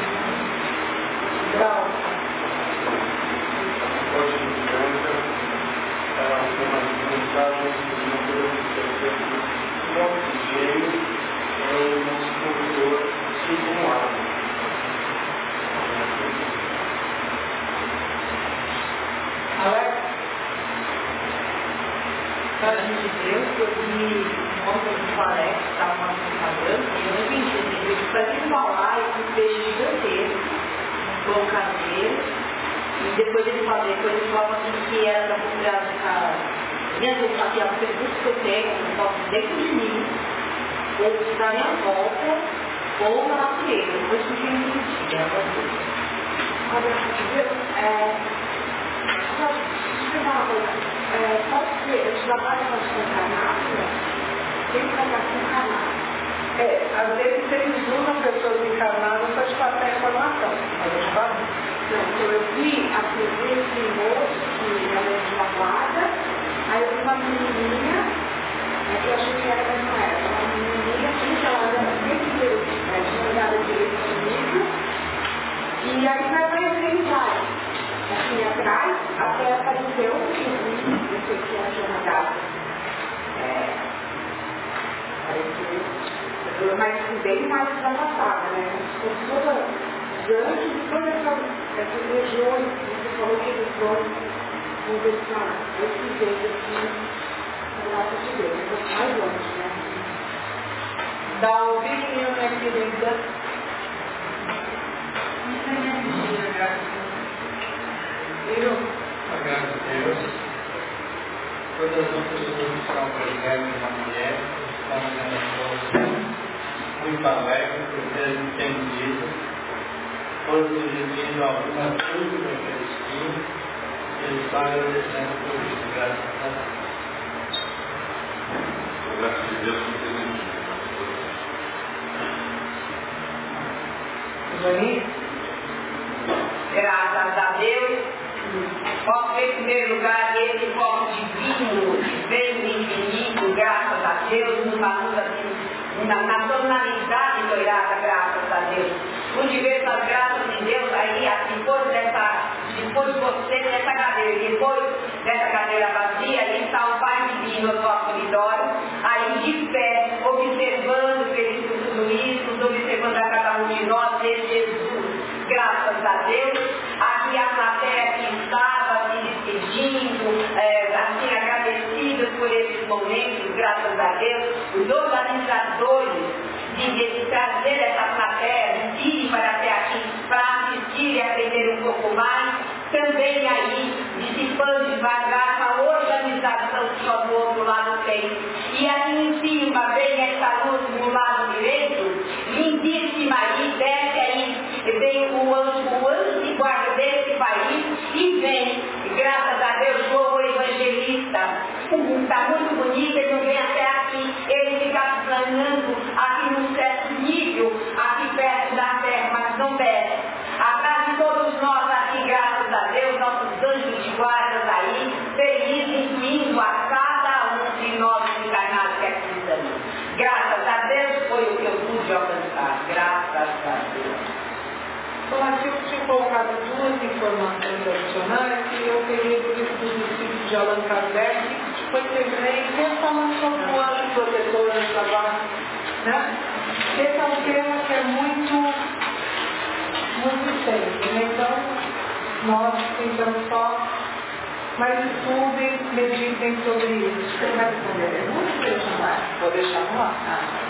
Grau. Hoje em dia, ela tem uma mensagem que não podemos esquecer que o oxigênio é um condutor assim como água. Alex? Cara de Deus, eu vi ontem no Paré, que estava uma propaganda, e eu não entendi. Ele fazia embalar esse peixe gigantesco, colocar nele, e depois ele falava assim que era para procurar ficar, mesmo ele fazia a pergunta que eu tenho, eu posso dentro de mim, ou dar minha volta, ou na natureza, depois que eu entendi. Agora, Deus, pode ser, eu trabalho com a encarnada, tem que trabalhar com encarnada. Às vezes eles usam pessoas encarnadas para te passar a informação. A gente fala? Não, então eu vi a presença de moço, que ela é de uma guarda, aí eu vi uma menininha, que eu achei que era, mas não era, uma menininha, que ela era sempre direito, tinha olhado direito comigo, e aí vai mais vai. Assim atrás, até apareceu um filme, não sei se ela tinha mandado. Apareceu, mas bem mais desavançada, né? Com todas os anjos e todas essas regiões, você falou que eles vão conversar desse jeito aqui, na nossa de Deus, mais longe, né? Dá o vinho, minha querida. A graça de Deus, todas as pessoas que estão presentes na mulher, estão muito alegres por terem entendido, por surgindo alguma dúvida que eles tinham, eles estão agradecendo por isso, graças a Deus. Graças a Deus, graças a Deus, posso ver em primeiro lugar esse foco divino, vem do infinito, graças a Deus, numa luz assim, na tonalidade doirada, graças a Deus. Pude ver essas graças de Deus aí, depois de você nessa cadeira, depois dessa cadeira vazia, ali está o Pai Divino. aqui no nosso auditório, aí de pé, observando tudo isso, observando a cada um de nós, ver Jesus, graças a Deus, aqui a plateia que estava se despedindo, assim, agradecidos por esses momentos, graças a Deus, os organizadores de trazer essa plateia, de ir para até aqui, para assistir e aprender um pouco mais, também aí, dissipando devagar a organização que só do outro lado tem. E aí em cima vem essa luz do lado direito, lindíssima aí, desce aí, vem o anjo de guarda desse país e vem, graças a Deus, o evangelista. Está muito bonito, ele não vem até aqui, ele fica planando aqui num certo nível, aqui perto da terra, mas não desce. Atrás de todos nós aqui, graças a Deus, nossos anjos de guardas aí, felizes, incluindo a cada um de nós encarnados que aqui estamos. Graças a Deus foi o que eu pude alcançar, graças a Deus. Bom, aqui eu tinha colocado duas informações adicionais que eu peguei do discípulo de Allan Kardec, que foi também falando sobre o anjo protetor do trabalho, né? Esse é um tema que é muito extenso, né? Então, nós tentamos só, mas estudem, meditem sobre isso. Você vai responder? Não deixa mais. Vou deixar no ar.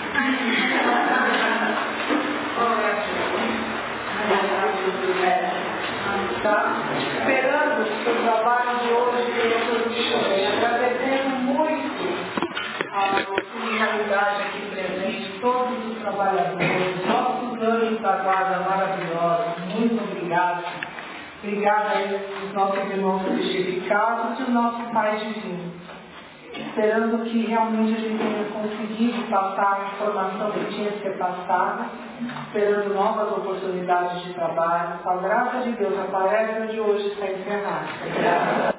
Tá? Esperando que o trabalho de hoje tenha produzido, agradecendo muito a solidariedade aqui presente, todos os trabalhadores, nossos anjos da guarda maravilhosos, muito obrigado. Obrigada a esses nossos irmãos testificados e o nosso Pai Divino. Esperando que realmente a gente tenha conseguido passar a informação que tinha que ser passada, esperando novas oportunidades de trabalho. Com a graça de Deus, a palestra de hoje está encerrada.